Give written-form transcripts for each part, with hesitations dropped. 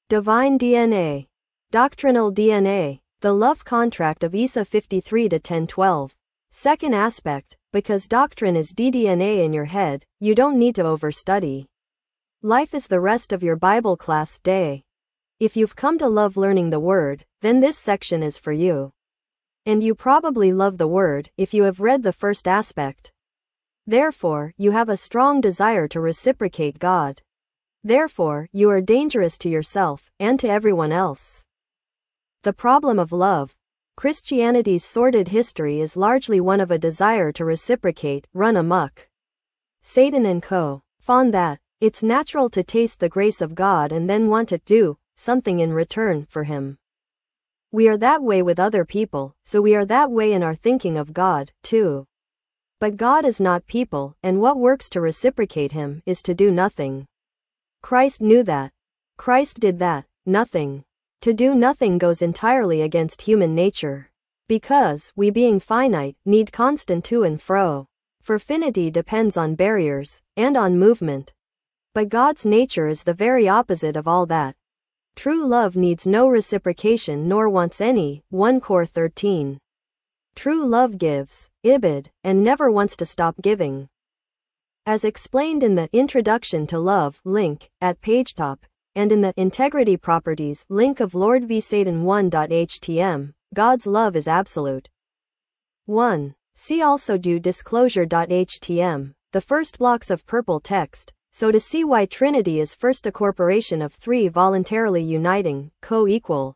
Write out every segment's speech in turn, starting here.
Divine DNA. Doctrinal DNA. The love contract of Isa 53 to 10:12. Second aspect, because doctrine is DDNA in your head, you don't need to overstudy. Life is the rest of your Bible class day. If you've come to love learning the Word, then this section is for you. And you probably love the Word if you have read the first aspect. Therefore, you have a strong desire to reciprocate God. Therefore, you are dangerous to yourself and to everyone else. The problem of love. Christianity's sordid history is largely one of a desire to reciprocate, run amok. Satan and co. found that it's natural to taste the grace of God and then want to do something in return for Him. We are that way with other people, so we are that way in our thinking of God, too. But God is not people, and what works to reciprocate Him is to do nothing. Christ knew that. Christ did that, nothing. To do nothing goes entirely against human nature. Because, we being finite, need constant to and fro. For finity depends on barriers, and on movement. But God's nature is the very opposite of all that. True love needs no reciprocation nor wants any, 1 Cor 13. True love gives, ibid, and never wants to stop giving. As explained in the Introduction to Love link at PageTop, and in the Integrity Properties link of Lord v. Satan 1.htm, God's love is absolute. 1. See also do disclosure.htm, the first blocks of purple text, so to see why Trinity is first a corporation of three voluntarily uniting, co-equal,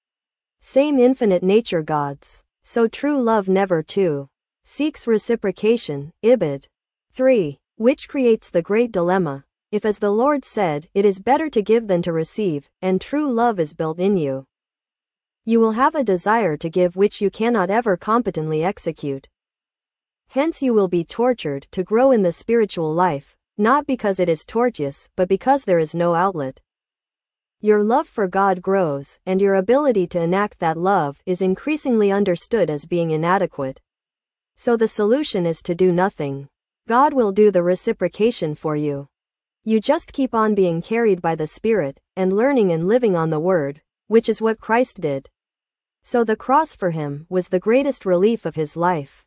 same infinite nature gods, so true love never too seeks reciprocation, ibid. 3. Which creates the great dilemma. If as the Lord said, it is better to give than to receive, and true love is built in you, you will have a desire to give which you cannot ever competently execute. Hence you will be tortured to grow in the spiritual life, not because it is tortuous, but because there is no outlet. Your love for God grows, and your ability to enact that love is increasingly understood as being inadequate. So the solution is to do nothing. God will do the reciprocation for you. You just keep on being carried by the Spirit, and learning and living on the Word, which is what Christ did. So the cross for Him was the greatest relief of His life.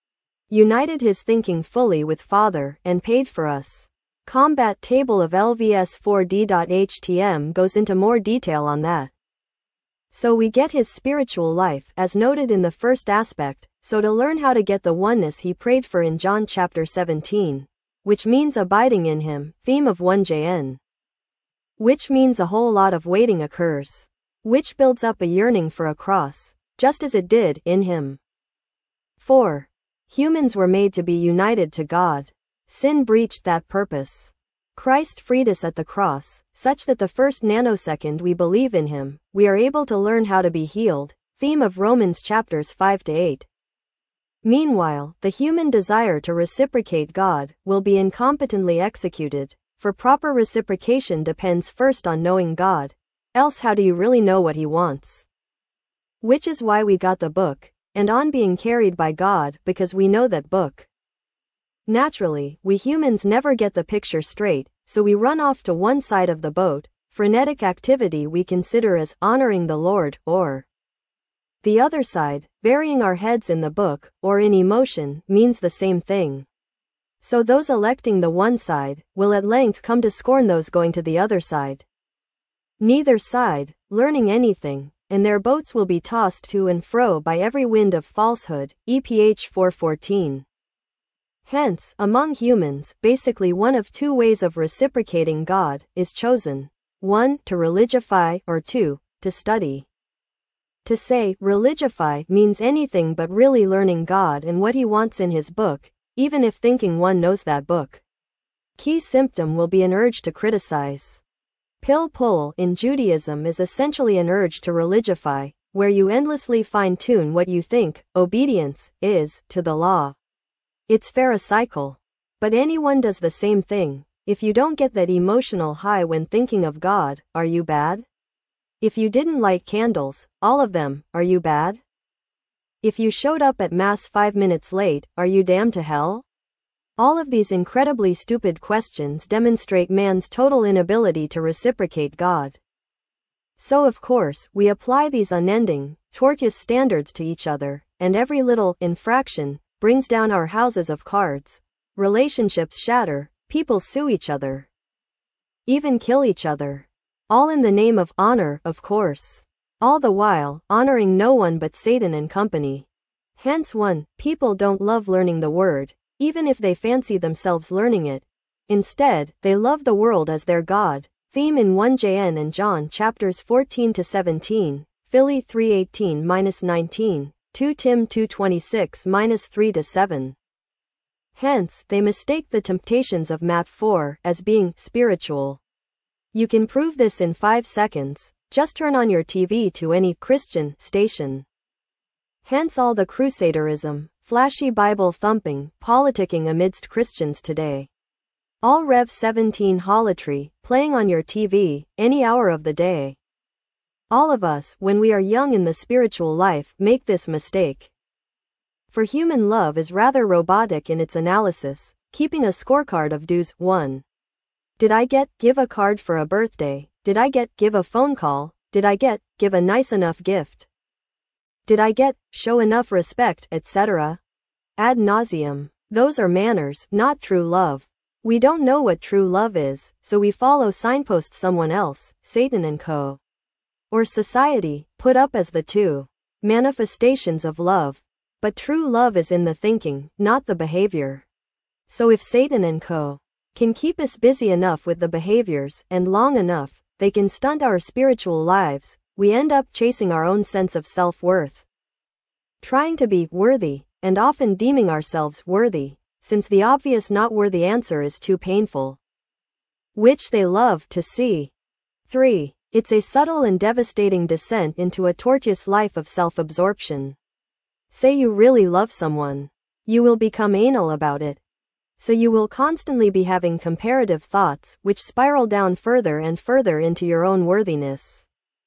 United His thinking fully with Father, and paid for us. Combat table of LVS 4D.htm goes into more detail on that. So we get His spiritual life, as noted in the first aspect, so to learn how to get the oneness He prayed for in John chapter 17. Which means abiding in Him, theme of 1JN. Which means a whole lot of waiting occurs. Which builds up a yearning for a cross, just as it did in Him. 4. Humans were made to be united to God. Sin breached that purpose. Christ freed us at the cross, such that the first nanosecond we believe in Him, we are able to learn how to be healed, theme of Romans chapters 5-8. Meanwhile, the human desire to reciprocate God will be incompetently executed, for proper reciprocation depends first on knowing God, else how do you really know what He wants? Which is why we got the book, and on being carried by God because we know that book. Naturally, we humans never get the picture straight, so we run off to one side of the boat, frenetic activity we consider as honoring the Lord, or the other side, burying our heads in the book, or in emotion, means the same thing. So those electing the one side, will at length come to scorn those going to the other side. Neither side, learning anything, and their boats will be tossed to and fro by every wind of falsehood, EPH 4:14. Hence, among humans, basically one of two ways of reciprocating God is chosen. 1. To religify, or 2. To study. To say, religify, means anything but really learning God and what He wants in His book, even if thinking one knows that book. Key symptom will be an urge to criticize. Pill pull in Judaism is essentially an urge to religify, where you endlessly fine-tune what you think obedience is to the law. It's pharisaical. But anyone does the same thing. If you don't get that emotional high when thinking of God, are you bad? If you didn't light candles, all of them, are you bad? If you showed up at Mass 5 minutes late, are you damned to hell? All of these incredibly stupid questions demonstrate man's total inability to reciprocate God. So of course, we apply these unending, tortuous standards to each other, and every little infraction brings down our houses of cards. Relationships shatter, people sue each other, even kill each other. All in the name of honor, of course. All the while, honoring no one but Satan and company. Hence 1. People don't love learning the word, even if they fancy themselves learning it. Instead, they love the world as their God. Theme in 1 John and John chapters 14 to 17, Philly 3:18-19, 2 Tim 2:26-3 to 7. Hence, they mistake the temptations of Matt 4 as being spiritual. You can prove this in 5 seconds. Just turn on your TV to any Christian station. Hence all the crusaderism, flashy Bible thumping, politicking amidst Christians today. All Rev 17 holatry, playing on your TV, any hour of the day. All of us, when we are young in the spiritual life, make this mistake. For human love is rather robotic in its analysis, keeping a scorecard of do's. 1. Did I give a card for a birthday? Did I give a phone call? Did I give a nice enough gift? Did I show enough respect, etc.? Ad nauseum. Those are manners, not true love. We don't know what true love is, so we follow signposts someone else, Satan and co. or society, put up as the 2 manifestations of love. But true love is in the thinking, not the behavior. So if Satan and co. can keep us busy enough with the behaviors, and long enough, they can stunt our spiritual lives, we end up chasing our own sense of self-worth. Trying to be worthy, and often deeming ourselves worthy, since the obvious not worthy answer is too painful. Which they love to see. 3. It's a subtle and devastating descent into a tortuous life of self-absorption. Say you really love someone. You will become anal about it. So you will constantly be having comparative thoughts, which spiral down further and further into your own worthiness.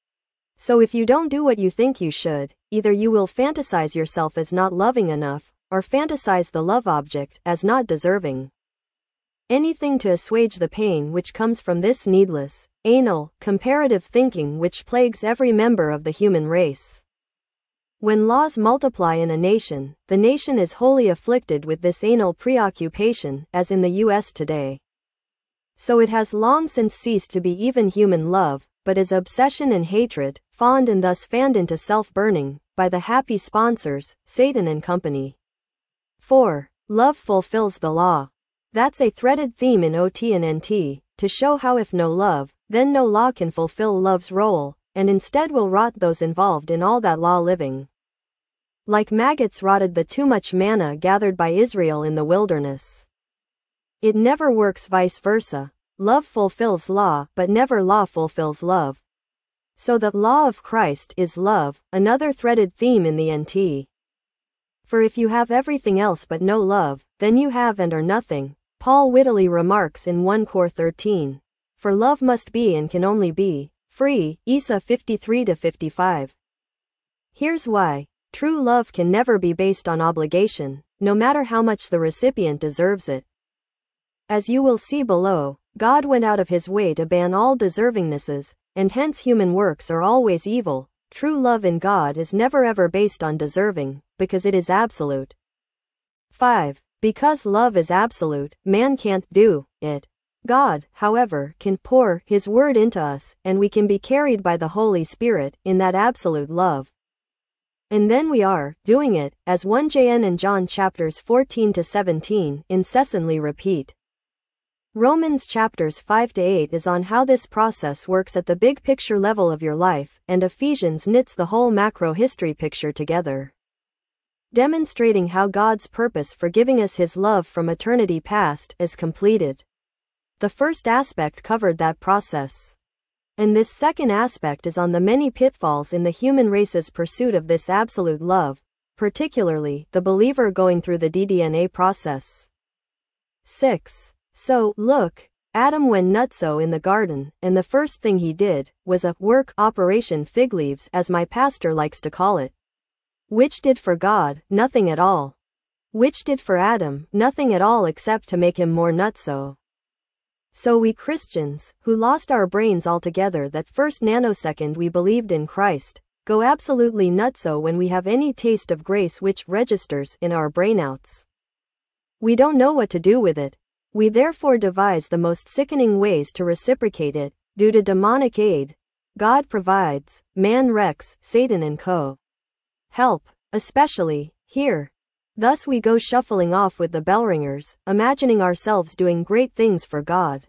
So if you don't do what you think you should, either you will fantasize yourself as not loving enough, or fantasize the love object as not deserving. Anything to assuage the pain which comes from this needless, anal, comparative thinking which plagues every member of the human race. When laws multiply in a nation, the nation is wholly afflicted with this anal preoccupation, as in the US today. So it has long since ceased to be even human love, but is obsession and hatred, fond and thus fanned into self-burning, by the happy sponsors, Satan and company. 4. Love fulfills the law. That's a threaded theme in OT and NT, to show how if no love, then no law can fulfill love's role, and instead will rot those involved in all that law living. Like maggots rotted the too much manna gathered by Israel in the wilderness. It never works vice versa. Love fulfills law, but never law fulfills love. So the law of Christ is love, another threaded theme in the NT. For if you have everything else but no love, then you have and are nothing, Paul wittily remarks in 1 Cor 13. For love must be and can only be free, Isa 53-55. Here's why. True love can never be based on obligation, no matter how much the recipient deserves it. As you will see below, God went out of his way to ban all deservingnesses, and hence human works are always evil. True love in God is never ever based on deserving, because it is absolute. 5. Because love is absolute, man can't do it. God, however, can pour his word into us, and we can be carried by the Holy Spirit in that absolute love. And then we are doing it, as 1 John and John chapters 14-17 incessantly repeat. Romans chapters 5-8 is on how this process works at the big picture level of your life, and Ephesians knits the whole macro history picture together, demonstrating how God's purpose for giving us his love from eternity past is completed. The first aspect covered that process. And this second aspect is on the many pitfalls in the human race's pursuit of this absolute love, particularly the believer going through the DDNA process. 6. So, look, Adam went nutso in the garden, and the first thing he did was a work operation fig leaves, as my pastor likes to call it. Which did for God nothing at all. Which did for Adam nothing at all except to make him more nutso. So we Christians, who lost our brains altogether that first nanosecond we believed in Christ, go absolutely nutso when we have any taste of grace which registers in our brainouts. We don't know what to do with it. We therefore devise the most sickening ways to reciprocate it, due to demonic aid. God provides, man wrecks, Satan and co. help, especially, here. Thus we go shuffling off with the bellringers, imagining ourselves doing great things for God.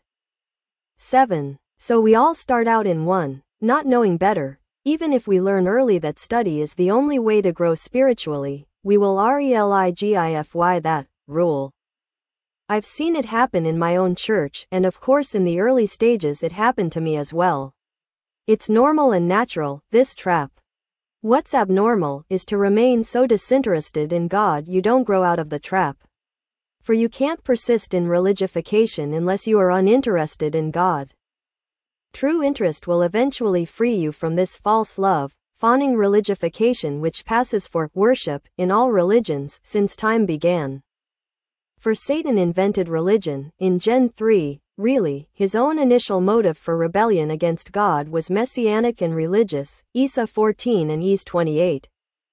7. So we all start out in one, not knowing better. Even if we learn early that study is the only way to grow spiritually, we will religify that rule. I've seen it happen in my own church, and of course in the early stages it happened to me as well. It's normal and natural, this trap. What's abnormal is to remain so disinterested in God you don't grow out of the trap. For you can't persist in religification unless you are uninterested in God. True interest will eventually free you from this false love, fawning religification which passes for worship in all religions since time began. For Satan invented religion, in Gen 3, really, his own initial motive for rebellion against God was messianic and religious, Isa 14 and Is 28.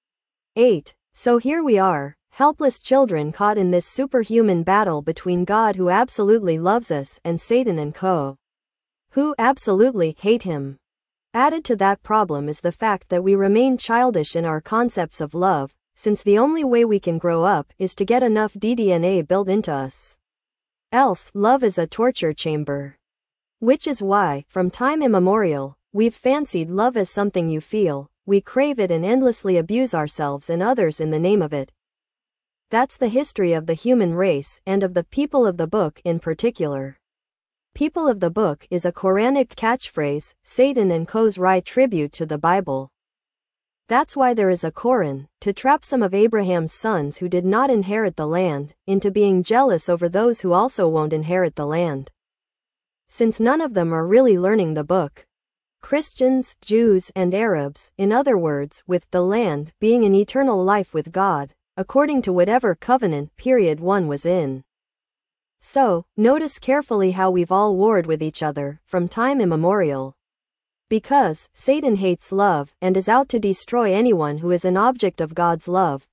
8. So here we are, helpless children caught in this superhuman battle between God who absolutely loves us and Satan and co. who absolutely hate him. Added to that problem is the fact that we remain childish in our concepts of love, since the only way we can grow up is to get enough DDNA built into us. Else, love is a torture chamber. Which is why, from time immemorial, we've fancied love as something you feel, we crave it and endlessly abuse ourselves and others in the name of it. That's the history of the human race and of the people of the book in particular. People of the book is a Quranic catchphrase, Satan and co.'s wry tribute to the Bible. That's why there is a Quran, to trap some of Abraham's sons who did not inherit the land, into being jealous over those who also won't inherit the land. Since none of them are really learning the book. Christians, Jews, and Arabs, in other words, with the land being an eternal life with God, according to whatever covenant period one was in. So, notice carefully how we've all warred with each other, from time immemorial. Because Satan hates love and is out to destroy anyone who is an object of God's love.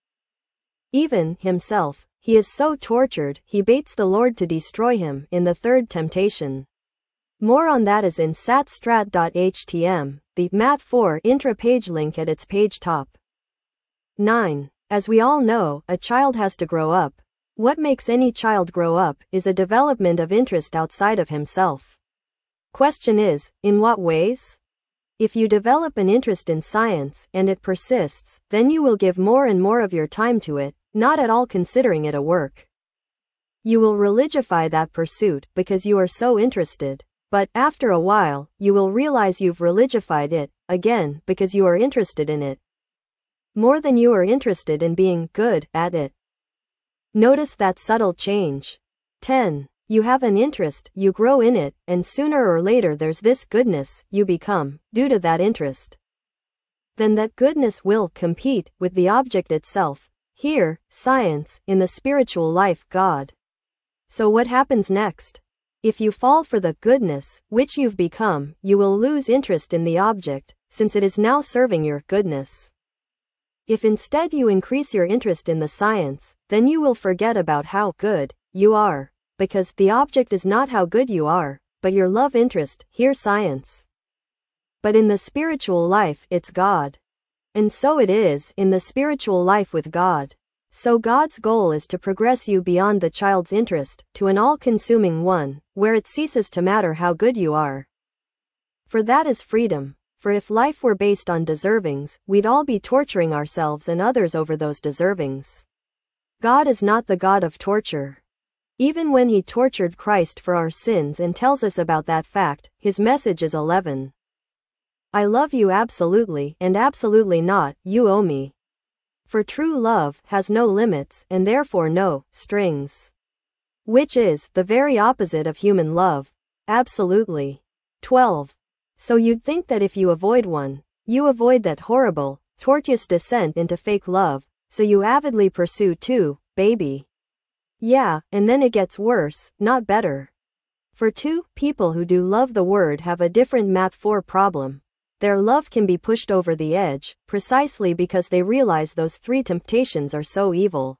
Even himself, he is so tortured, he baits the Lord to destroy him in the third temptation. More on that is in satstrat.htm, the Mat4 intra-page link at its page top. 9. As we all know, a child has to grow up. What makes any child grow up is a development of interest outside of himself. Question is, in what ways? If you develop an interest in science, and it persists, then you will give more and more of your time to it, not at all considering it a work. You will religify that pursuit because you are so interested, but after a while, you will realize you've religified it, again, because you are interested in it. More than you are interested in being good at it. Notice that subtle change. 10. You have an interest, you grow in it, and sooner or later there's this goodness you become, due to that interest. Then that goodness will compete with the object itself, here, science, in the spiritual life, God. So what happens next? If you fall for the goodness, which you've become, you will lose interest in the object, since it is now serving your goodness. If instead you increase your interest in the science, then you will forget about how good you are. Because the object is not how good you are, but your love interest, here science. But in the spiritual life, it's God. And so it is in the spiritual life with God. So God's goal is to progress you beyond the child's interest, to an all-consuming one, where it ceases to matter how good you are. For that is freedom. For if life were based on deservings, we'd all be torturing ourselves and others over those deservings. God is not the God of torture. Even when he tortured Christ for our sins and tells us about that fact, his message is 11. I love you absolutely, and absolutely not, you owe me. For true love has no limits, and therefore no strings. Which is the very opposite of human love. Absolutely. 12. So you'd think that if you avoid one, you avoid that horrible, tortuous descent into fake love, so you avidly pursue two, baby. Yeah, and then it gets worse, not better. For 2, people who do love the word have a different Math 4 problem. Their love can be pushed over the edge, precisely because they realize those 3 temptations are so evil.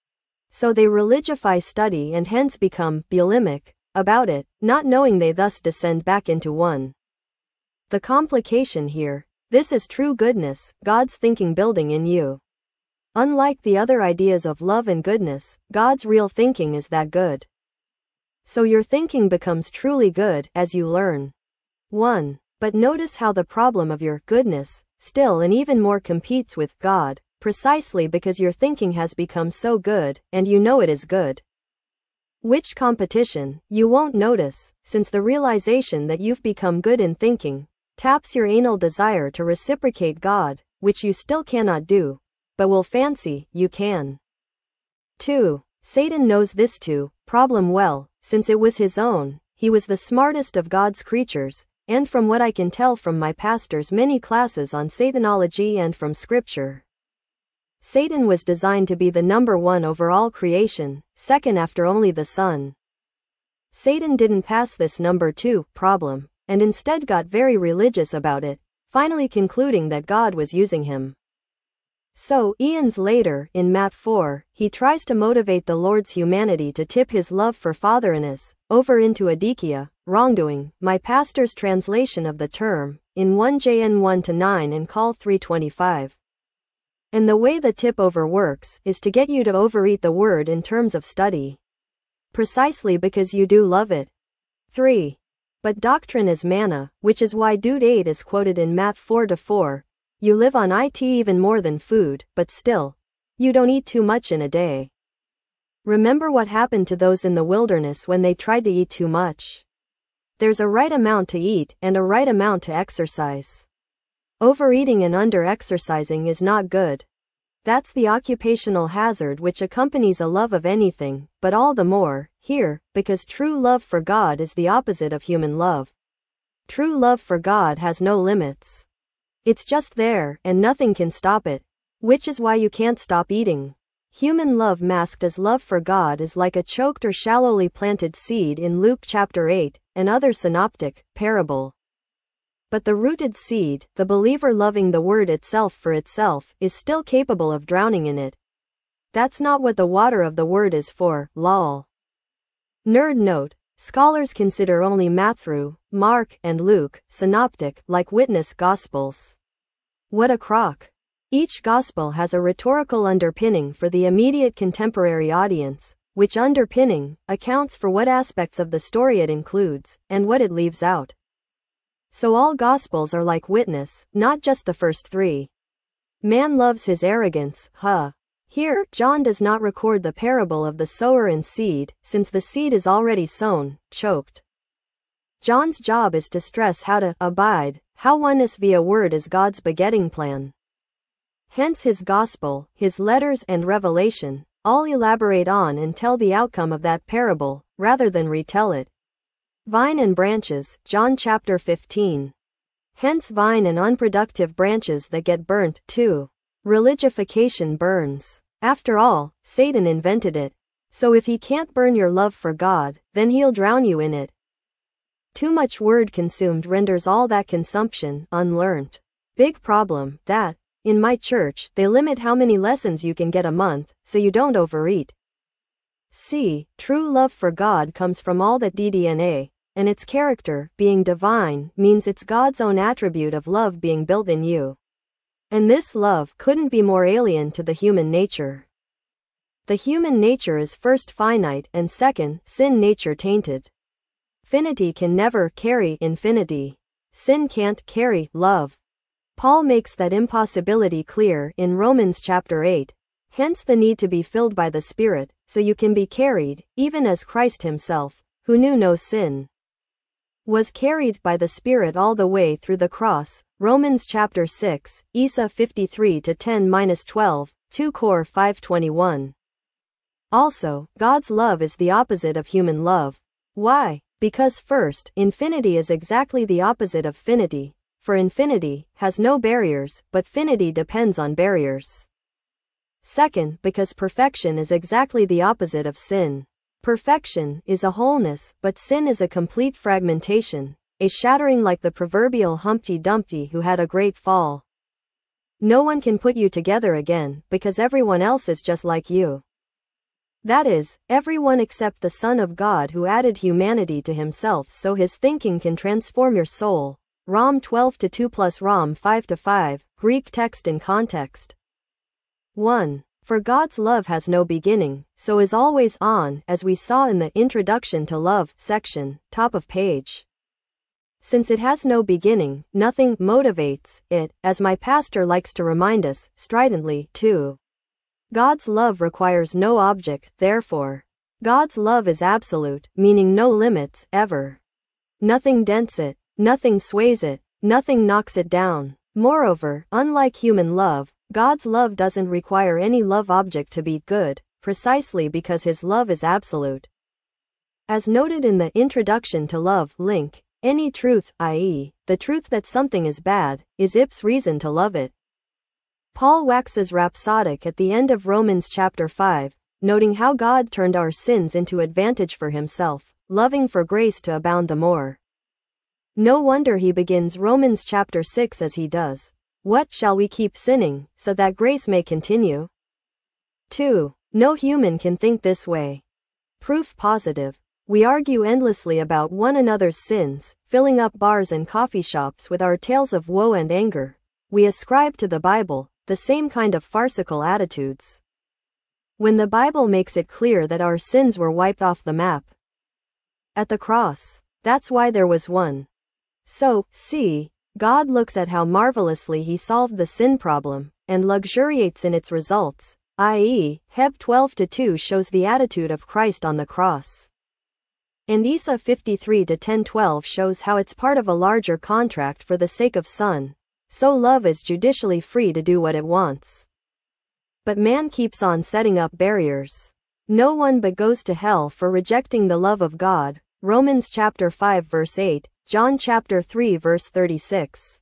So they religify study and hence become bulimic about it, not knowing they thus descend back into 1. The complication here, this is true goodness, God's thinking building in you. Unlike the other ideas of love and goodness, God's real thinking is that good. So your thinking becomes truly good as you learn. 1. But notice how the problem of your goodness still and even more competes with God, precisely because your thinking has become so good, and you know it is good. Which competition, you won't notice, since the realization that you've become good in thinking taps your anal desire to reciprocate God, which you still cannot do, but will fancy you can. 2. Satan knows this problem well, since it was his own. He was the smartest of God's creatures, and from what I can tell from my pastor's many classes on Satanology and from Scripture, Satan was designed to be the number 1 over all creation, second after only the sun. Satan didn't pass this number 2 problem, and instead got very religious about it, finally concluding that God was using him. So, eons later, in Math 4, he tries to motivate the Lord's humanity to tip his love for fatherness over into adikia, wrongdoing, my pastor's translation of the term, in 1 Jn 1-9 and Call 325. And the way the tip over works is to get you to overeat the word in terms of study. Precisely because you do love it. 3. But doctrine is manna, which is why Dude 8 is quoted in Math 4-4. You live on it even more than food, but still, you don't eat too much in a day. Remember what happened to those in the wilderness when they tried to eat too much. There's a right amount to eat and a right amount to exercise. Overeating and under-exercising is not good. That's the occupational hazard which accompanies a love of anything, but all the more, here, because true love for God is the opposite of human love. True love for God has no limits. It's just there, and nothing can stop it. Which is why you can't stop eating. Human love masked as love for God is like a choked or shallowly planted seed in Luke chapter 8, and other synoptic parable. But the rooted seed, the believer loving the word itself for itself, is still capable of drowning in it. That's not what the water of the word is for, lol. Nerd note. Scholars consider only Matthew, Mark, and Luke synoptic, like witness gospels. What a crock. Each gospel has a rhetorical underpinning for the immediate contemporary audience, which underpinning accounts for what aspects of the story it includes, and what it leaves out. So all gospels are like witness, not just the first 3. Man loves his arrogance, huh? Here, John does not record the parable of the sower and seed, since the seed is already sown, choked. John's job is to stress how to abide, how oneness via word is God's begetting plan. Hence his gospel, his letters and revelation, all elaborate on and tell the outcome of that parable, rather than retell it. Vine and branches, John chapter 15. Hence vine and unproductive branches that get burnt, too. Religification burns. After all, Satan invented it. So if he can't burn your love for God, then he'll drown you in it. Too much word consumed renders all that consumption unlearnt. Big problem, that, in my church, they limit how many lessons you can get a month, so you don't overeat. See, true love for God comes from all that DDNA, and its character, being divine, means it's God's own attribute of love being built in you. And this love couldn't be more alien to the human nature. The human nature is first finite and second, sin nature tainted. Finity can never carry infinity. Sin can't carry love. Paul makes that impossibility clear in Romans chapter 8. Hence the need to be filled by the Spirit, so you can be carried, even as Christ himself, who knew no sin, was carried by the Spirit all the way through the cross. Romans chapter 6, Isa 53-10-12, 2 Cor 5:21. Also, God's love is the opposite of human love. Why? Because first, infinity is exactly the opposite of finity, for infinity has no barriers, but finity depends on barriers. Second, because perfection is exactly the opposite of sin. Perfection is a wholeness, but sin is a complete fragmentation, a shattering like the proverbial Humpty Dumpty who had a great fall. No one can put you together again, because everyone else is just like you. That is, everyone except the Son of God who added humanity to himself so his thinking can transform your soul. Rom 12-2 plus Rom 5-5, Greek text in context. 1. For God's love has no beginning, so is always on, as we saw in the Introduction to Love section, top of page. Since it has no beginning, nothing motivates it, as my pastor likes to remind us, stridently, too. God's love requires no object, therefore. God's love is absolute, meaning no limits, ever. Nothing dents it, nothing sways it, nothing knocks it down. Moreover, unlike human love, God's love doesn't require any love object to be good, precisely because his love is absolute. As noted in the Introduction to Love link, any truth, i.e., the truth that something is bad, is ip's reason to love it. Paul waxes rhapsodic at the end of Romans chapter 5, noting how God turned our sins into advantage for himself, loving for grace to abound the more. No wonder he begins Romans chapter 6 as he does. What shall we keep sinning, so that grace may continue? 2. No human can think this way. Proof positive. We argue endlessly about one another's sins, filling up bars and coffee shops with our tales of woe and anger. We ascribe to the Bible the same kind of farcical attitudes. When the Bible makes it clear that our sins were wiped off the map at the cross, that's why there was one. So, see, God looks at how marvelously he solved the sin problem, and luxuriates in its results, i.e., Heb 12-2 shows the attitude of Christ on the cross. And Isa 53-10-12 shows how it's part of a larger contract for the sake of Son. So love is judicially free to do what it wants. But man keeps on setting up barriers. No one but goes to hell for rejecting the love of God. Romans chapter 5 verse 8, John chapter 3 verse 36.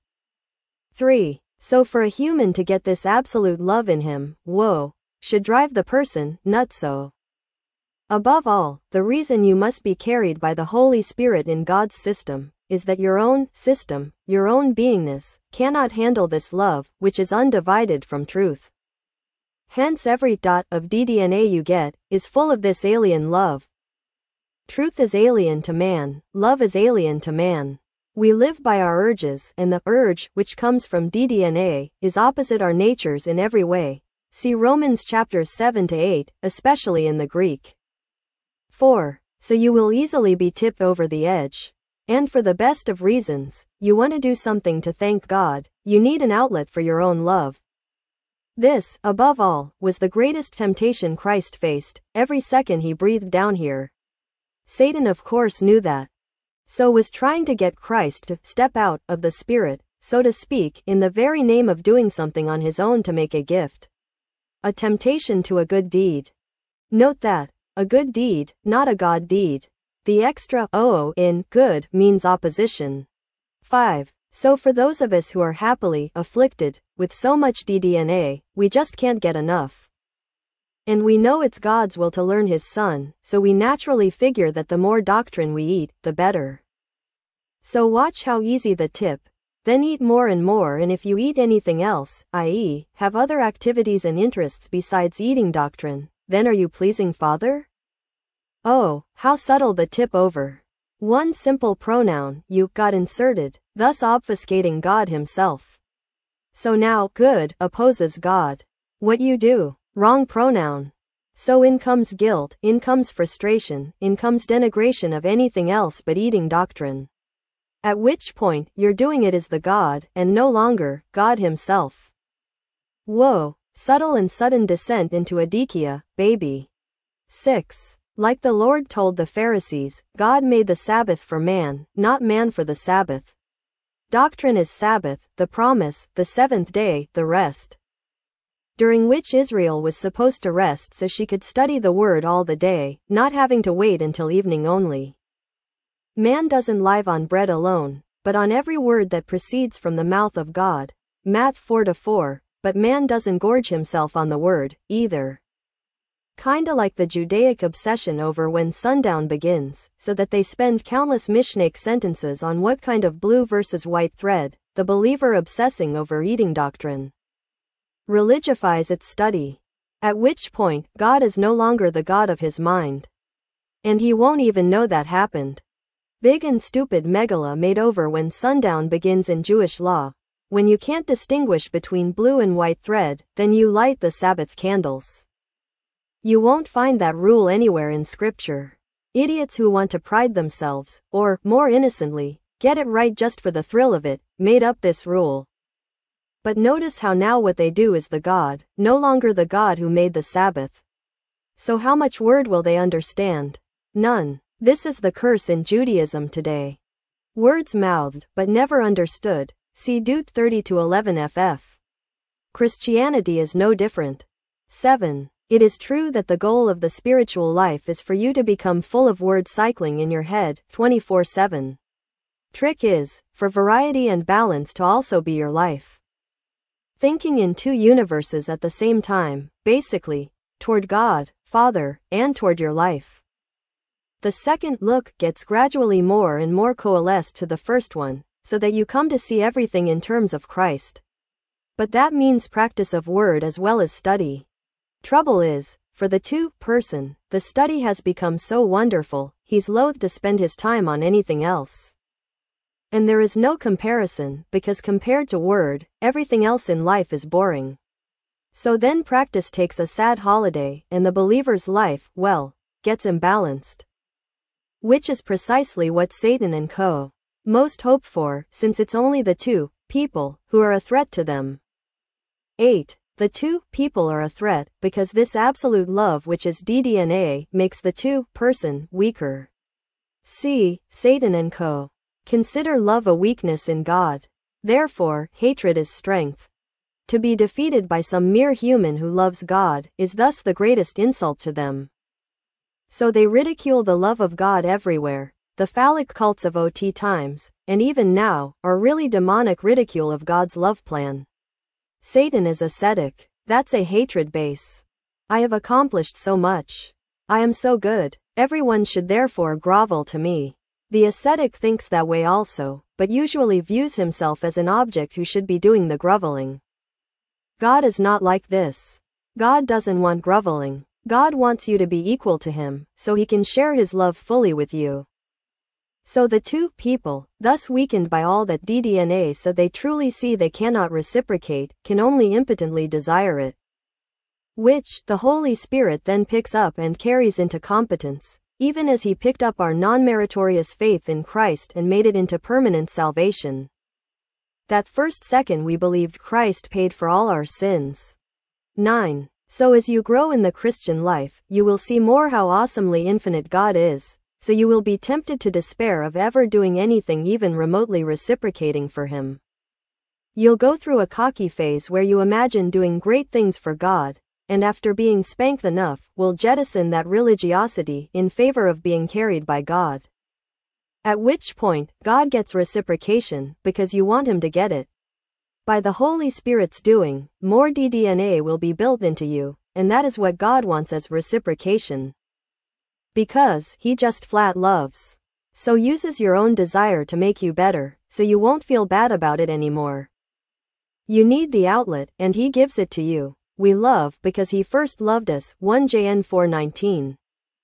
3. So for a human to get this absolute love in him, woe, should drive the person nutso. Above all, the reason you must be carried by the Holy Spirit in God's system is that your own system, your own beingness, cannot handle this love, which is undivided from truth. Hence every dot of DDNA you get is full of this alien love. Truth is alien to man, love is alien to man. We live by our urges, and the urge, which comes from DDNA, is opposite our natures in every way. See Romans chapters 7-8, especially in the Greek. 4. So you will easily be tipped over the edge. And for the best of reasons, you want to do something to thank God, you need an outlet for your own love. This, above all, was the greatest temptation Christ faced, every second he breathed down here. Satan of course knew that. So was trying to get Christ to step out of the Spirit, so to speak, in the very name of doing something on his own to make a gift. A temptation to a good deed. Note that, a good deed, not a God deed. The extra "o" in good means opposition. 5. So for those of us who are happily afflicted with so much DDNA, we just can't get enough. And we know it's God's will to learn his Son, so we naturally figure that the more doctrine we eat, the better. So watch how easy the tip. Then eat more and more, and if you eat anything else, i.e., have other activities and interests besides eating doctrine, then are you pleasing Father? Oh, how subtle the tip over. One simple pronoun, you, got inserted, thus obfuscating God himself. So now, good, opposes God. What you do? Wrong pronoun. So in comes guilt, in comes frustration, in comes denigration of anything else but eating doctrine. At which point, you're doing it as the God, and no longer, God himself. Whoa, subtle and sudden descent into adikia, baby. 6. Like the Lord told the Pharisees, God made the Sabbath for man, not man for the Sabbath. Doctrine is Sabbath, the promise, the seventh day, the rest. During which Israel was supposed to rest so she could study the word all the day, not having to wait until evening only. Man doesn't live on bread alone, but on every word that proceeds from the mouth of God. Matt 4-4, but man doesn't gorge himself on the word, either. Kinda like the Judaic obsession over when sundown begins, so that they spend countless Mishnaic sentences on what kind of blue versus white thread, the believer obsessing over eating doctrine religifies its study. At which point, God is no longer the God of his mind. And he won't even know that happened. Big and stupid megala made over when sundown begins in Jewish law. When you can't distinguish between blue and white thread, then you light the Sabbath candles. You won't find that rule anywhere in scripture. Idiots who want to pride themselves, or, more innocently, get it right just for the thrill of it, made up this rule. But notice how now what they do is the God, no longer the God who made the Sabbath. So how much word will they understand? None. This is the curse in Judaism today. Words mouthed, but never understood. See Deut 30-11 ff. Christianity is no different. 7. It is true that the goal of the spiritual life is for you to become full of word cycling in your head, 24/7. Trick is, for variety and balance to also be your life. Thinking in two universes at the same time, basically, toward God, Father, and toward your life. The second look gets gradually more and more coalesced to the first one, so that you come to see everything in terms of Christ. But that means practice of word as well as study. Trouble is, for the two-person, the study has become so wonderful, he's loath to spend his time on anything else. And there is no comparison, because compared to word, everything else in life is boring. So then practice takes a sad holiday, and the believer's life, well, gets imbalanced. Which is precisely what Satan and co. most hope for, since it's only the two people who are a threat to them. 8. The two people are a threat, because this absolute love which is DDNA makes the two-person weaker. See, Satan and co. Consider love a weakness in God. Therefore, hatred is strength. To be defeated by some mere human who loves God is thus the greatest insult to them. So they ridicule the love of God everywhere. The phallic cults of OT times, and even now, are really demonic ridicule of God's love plan. Satan is ascetic. That's a hatred base. I have accomplished so much. I am so good. Everyone should therefore grovel to me. The ascetic thinks that way also, but usually views himself as an object who should be doing the groveling. God is not like this. God doesn't want groveling. God wants you to be equal to him, so he can share his love fully with you. So the two people, thus weakened by all that DDNA, so they truly see they cannot reciprocate, can only impotently desire it. Which, the Holy Spirit then picks up and carries into competence, even as he picked up our non-meritorious faith in Christ and made it into permanent salvation. That first second we believed Christ paid for all our sins. 9. So as you grow in the Christian life, you will see more how awesomely infinite God is, so you will be tempted to despair of ever doing anything even remotely reciprocating for him. You'll go through a cocky phase where you imagine doing great things for God, and after being spanked enough, will jettison that religiosity in favor of being carried by God. At which point, God gets reciprocation, because you want him to get it. By the Holy Spirit's doing, more DDNA will be built into you, and that is what God wants as reciprocation. Because he just flat loves. So uses your own desire to make you better, so you won't feel bad about it anymore. You need the outlet, and he gives it to you. We love because he first loved us, 1 John 4:19.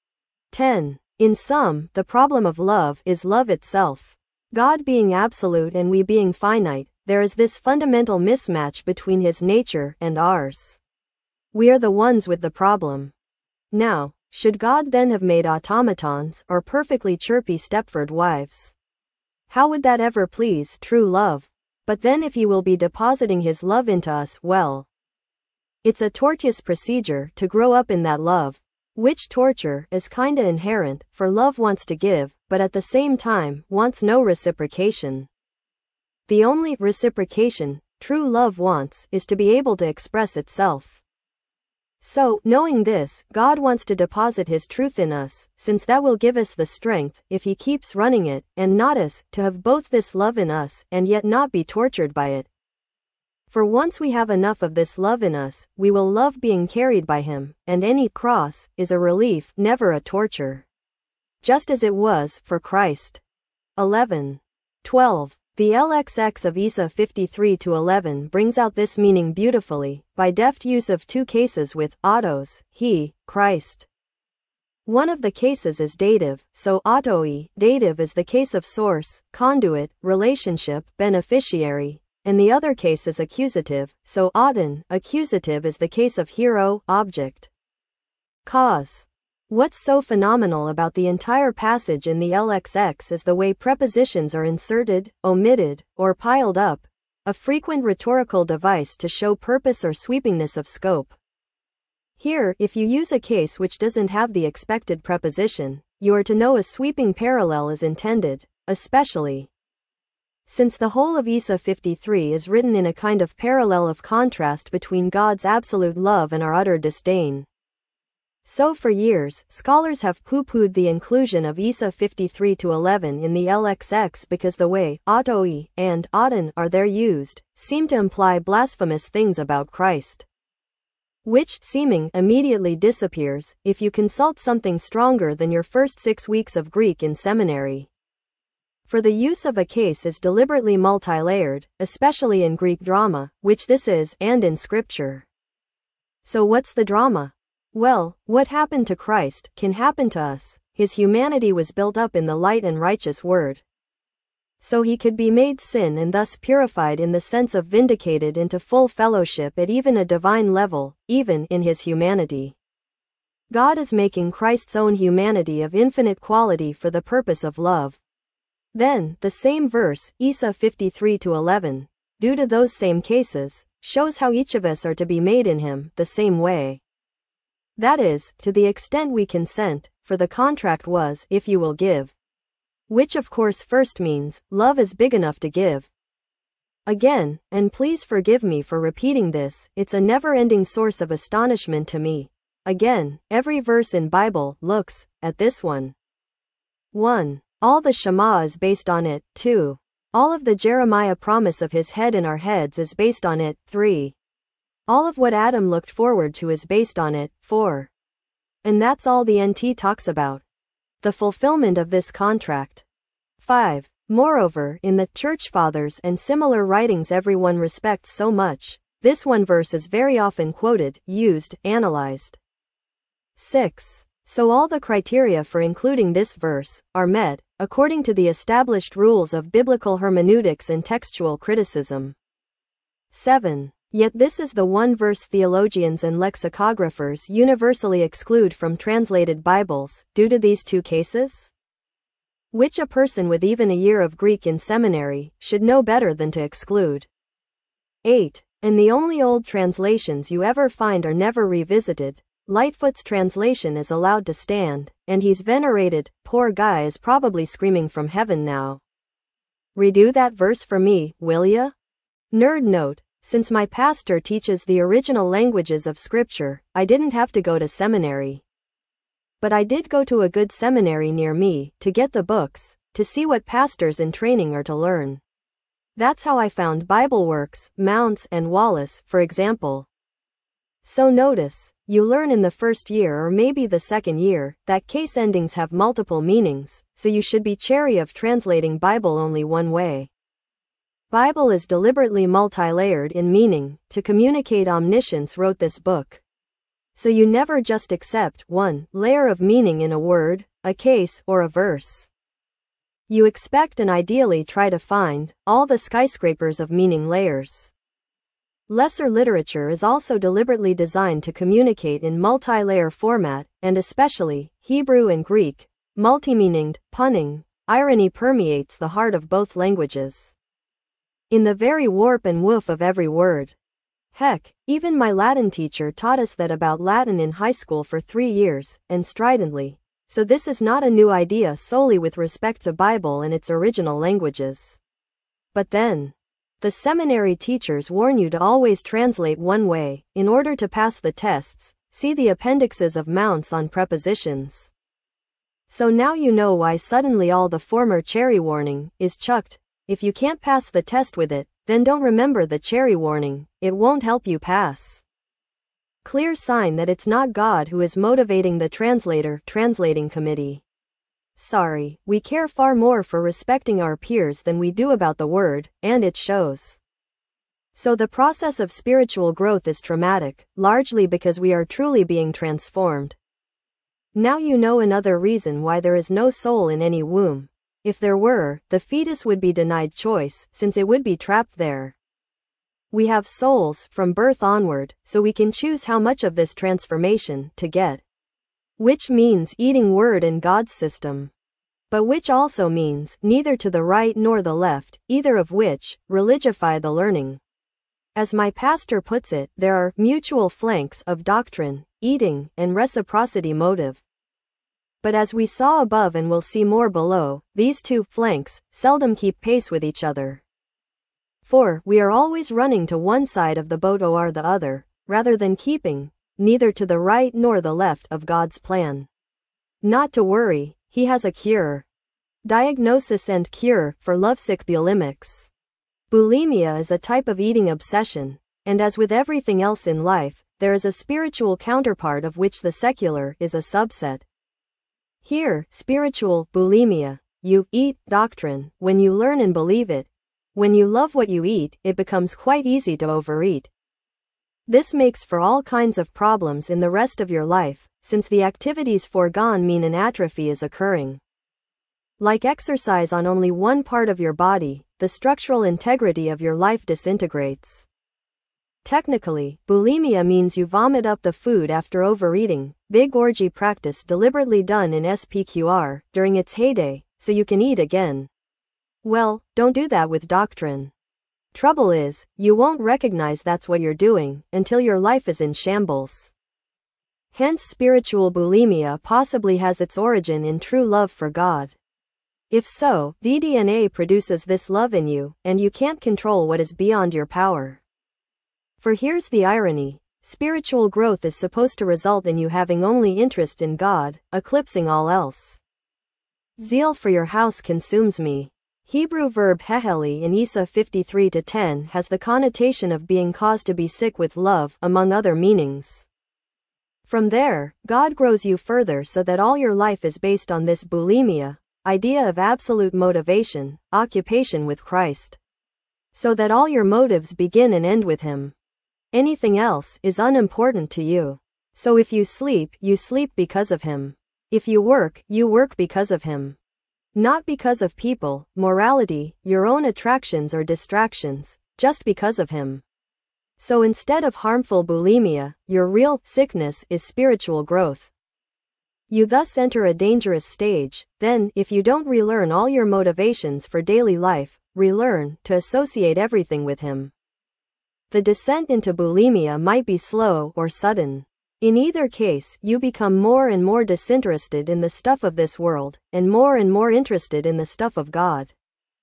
10. In sum, the problem of love is love itself. God being absolute and we being finite, there is this fundamental mismatch between his nature and ours. We are the ones with the problem. Now, should God then have made automatons or perfectly chirpy Stepford wives? How would that ever please true love? But then if he will be depositing his love into us, well, it's a tortuous procedure to grow up in that love, which torture is kinda inherent, for love wants to give, but at the same time, wants no reciprocation. The only reciprocation true love wants is to be able to express itself. So, knowing this, God wants to deposit his truth in us, since that will give us the strength, if he keeps running it, and not us, to have both this love in us, and yet not be tortured by it. For once we have enough of this love in us, we will love being carried by him, and any cross is a relief, never a torture. Just as it was for Christ. 11. 12. The LXX of Isa 53-11 brings out this meaning beautifully, by deft use of two cases with autos, he, Christ. One of the cases is dative, so autoi, dative is the case of source, conduit, relationship, beneficiary, and the other case is accusative, so auden, accusative is the case of hero, object. Cause. What's so phenomenal about the entire passage in the LXX is the way prepositions are inserted, omitted, or piled up, a frequent rhetorical device to show purpose or sweepingness of scope. Here, if you use a case which doesn't have the expected preposition, you are to know a sweeping parallel is intended, especially since the whole of Isa 53 is written in a kind of parallel of contrast between God's absolute love and our utter disdain. So for years, scholars have pooh-poohed the inclusion of Isa 53-11 in the LXX because the way autoi and auden are there used seem to imply blasphemous things about Christ, which seeming immediately disappears if you consult something stronger than your first 6 weeks of Greek in seminary. For the use of a case is deliberately multi-layered, especially in Greek drama, which this is, and in Scripture. So what's the drama? Well, what happened to Christ can happen to us. His humanity was built up in the light and righteous word. So he could be made sin and thus purified in the sense of vindicated into full fellowship at even a divine level, even in his humanity. God is making Christ's own humanity of infinite quality for the purpose of love. Then, the same verse, Isa 53-11, due to those same cases, shows how each of us are to be made in him the same way. That is, to the extent we consent, for the contract was, if you will give. Which of course first means, love is big enough to give. Again, and please forgive me for repeating this, it's a never-ending source of astonishment to me. Again, every verse in Bible looks at this one. 1. All the Shema is based on it. 2. All of the Jeremiah promise of his head in our heads is based on it. 3. All of what Adam looked forward to is based on it. 4. And that's all the NT talks about. The fulfillment of this contract. 5. Moreover, in the Church Fathers and similar writings everyone respects so much, this one verse is very often quoted, used, analyzed. 6. So all the criteria for including this verse are met, according to the established rules of biblical hermeneutics and textual criticism. 7. Yet this is the one verse theologians and lexicographers universally exclude from translated Bibles, due to these two cases, which a person with even a year of Greek in seminary should know better than to exclude. 8. And the only old translations you ever find are never revisited. Lightfoot's translation is allowed to stand, and he's venerated. Poor guy is probably screaming from heaven now. Redo that verse for me, will ya? Nerd note. Since my pastor teaches the original languages of Scripture, I didn't have to go to seminary. But I did go to a good seminary near me, to get the books, to see what pastors in training are to learn. That's how I found BibleWorks, Mounce, and Wallace, for example. So notice, you learn in the first year or maybe the second year, that case endings have multiple meanings, so you should be chary of translating Bible only one way. Bible is deliberately multi-layered in meaning, to communicate omniscience wrote this book. So you never just accept one layer of meaning in a word, a case, or a verse. You expect and ideally try to find all the skyscrapers of meaning layers. Lesser literature is also deliberately designed to communicate in multi-layer format, and especially, Hebrew and Greek, multi-meaninged, punning, irony permeates the heart of both languages. In the very warp and woof of every word. Heck, even my Latin teacher taught us that about Latin in high school for 3 years, and stridently. So this is not a new idea solely with respect to Bible and its original languages. But then, the seminary teachers warn you to always translate one way, in order to pass the tests. See the appendixes of Mounce on prepositions. So now you know why suddenly all the former cherry warning is chucked. If you can't pass the test with it, then don't remember the cherry warning, it won't help you pass. Clear sign that it's not God who is motivating the translating committee. Sorry, we care far more for respecting our peers than we do about the word, and it shows. So the process of spiritual growth is traumatic, largely because we are truly being transformed. Now you know another reason why there is no soul in any womb. If there were, the fetus would be denied choice, since it would be trapped there. We have souls from birth onward, so we can choose how much of this transformation to get. Which means eating word and God's system. But which also means neither to the right nor the left, either of which religify the learning. As my pastor puts it, there are mutual flanks of doctrine, eating, and reciprocity motive. But as we saw above and will see more below, these two flanks seldom keep pace with each other. For we are always running to one side of the boat or the other, rather than keeping neither to the right nor the left of God's plan. Not to worry, He has a cure. Diagnosis and cure for lovesick bulimics. Bulimia is a type of eating obsession, and as with everything else in life, there is a spiritual counterpart of which the secular is a subset. Here, spiritual bulimia, you eat doctrine, when you learn and believe it. When you love what you eat, it becomes quite easy to overeat. This makes for all kinds of problems in the rest of your life, since the activities foregone mean an atrophy is occurring. Like exercise on only one part of your body, the structural integrity of your life disintegrates. Technically, bulimia means you vomit up the food after overeating, big orgy practice deliberately done in SPQR during its heyday, so you can eat again. Well, don't do that with doctrine. Trouble is, you won't recognize that's what you're doing until your life is in shambles. Hence spiritual bulimia possibly has its origin in true love for God. If so, ddna produces this love in you, and you can't control what is beyond your power. For here's the irony, spiritual growth is supposed to result in you having only interest in God, eclipsing all else. Zeal for your house consumes me. Hebrew verb heheli in Isa 53:10 has the connotation of being caused to be sick with love, among other meanings. From there, God grows you further so that all your life is based on this bulimia, idea of absolute motivation, occupation with Christ. So that all your motives begin and end with Him. Anything else is unimportant to you. So if you sleep because of Him. If you work because of Him. Not because of people, morality, your own attractions or distractions, just because of Him. So instead of harmful bulimia, your real sickness is spiritual growth. You thus enter a dangerous stage, then, if you don't relearn all your motivations for daily life, relearn to associate everything with Him. The descent into bulimia might be slow or sudden. In either case, you become more and more disinterested in the stuff of this world, and more interested in the stuff of God.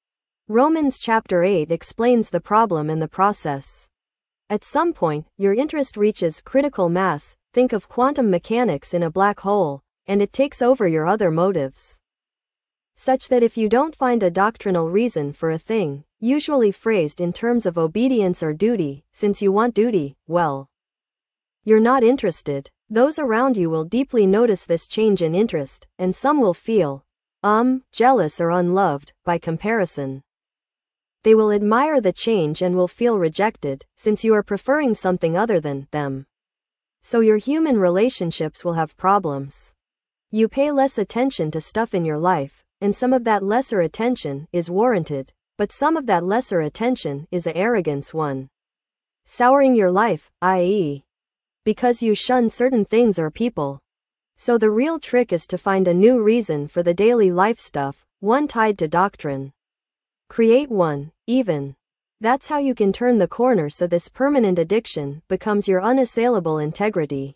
Romans chapter 8 explains the problem and the process. At some point, your interest reaches critical mass, think of quantum mechanics in a black hole, and it takes over your other motives. Such that if you don't find a doctrinal reason for a thing, usually phrased in terms of obedience or duty, since you want duty, well, you're not interested. Those around you will deeply notice this change in interest, and some will feel jealous or unloved, by comparison. They will admire the change and will feel rejected, since you are preferring something other than them. So your human relationships will have problems. You pay less attention to stuff in your life, and some of that lesser attention is warranted, but some of that lesser attention is an arrogance one. Souring your life, i.e., because you shun certain things or people. So the real trick is to find a new reason for the daily life stuff, one tied to doctrine. Create one, even. That's how you can turn the corner so this permanent addiction becomes your unassailable integrity.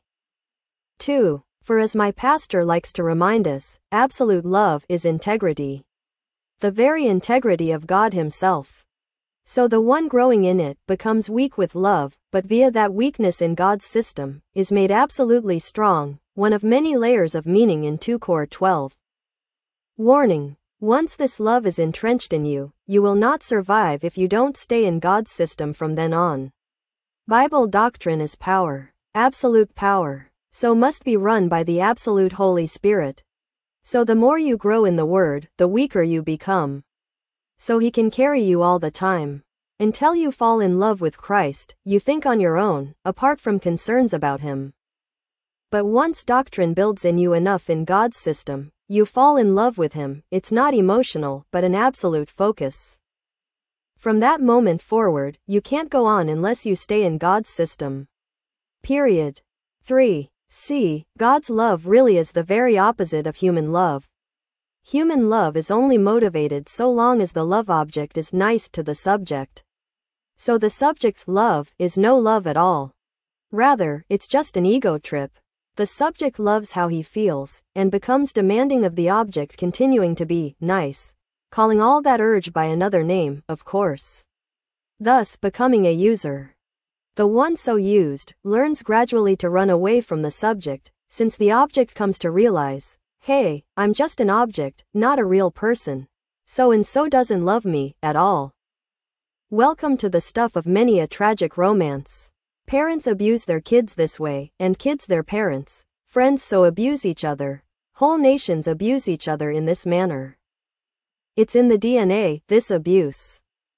2. For as my pastor likes to remind us, absolute love is integrity. The very integrity of God Himself. So the one growing in it becomes weak with love, but via that weakness in God's system, is made absolutely strong, one of many layers of meaning in 2 Cor 12. Warning. Once this love is entrenched in you, you will not survive if you don't stay in God's system from then on. Bible doctrine is power, absolute power, so must be run by the absolute Holy Spirit. So the more you grow in the Word, the weaker you become. So He can carry you all the time. Until you fall in love with Christ, you think on your own, apart from concerns about Him. But once doctrine builds in you enough in God's system, you fall in love with Him. It's not emotional, but an absolute focus. From that moment forward, you can't go on unless you stay in God's system. Period. 3. See, God's love really is the very opposite of human love. Human love is only motivated so long as the love object is nice to the subject. So the subject's love is no love at all. Rather, it's just an ego trip. The subject loves how he feels, and becomes demanding of the object continuing to be nice, calling all that urge by another name, of course. Thus becoming a user. The one so used learns gradually to run away from the subject, since the object comes to realize, hey, I'm just an object, not a real person. So-and-so doesn't love me at all. Welcome to the stuff of many a tragic romance. Parents abuse their kids this way, and kids their parents. Friends so abuse each other. Whole nations abuse each other in this manner. It's in the DNA, this abuse.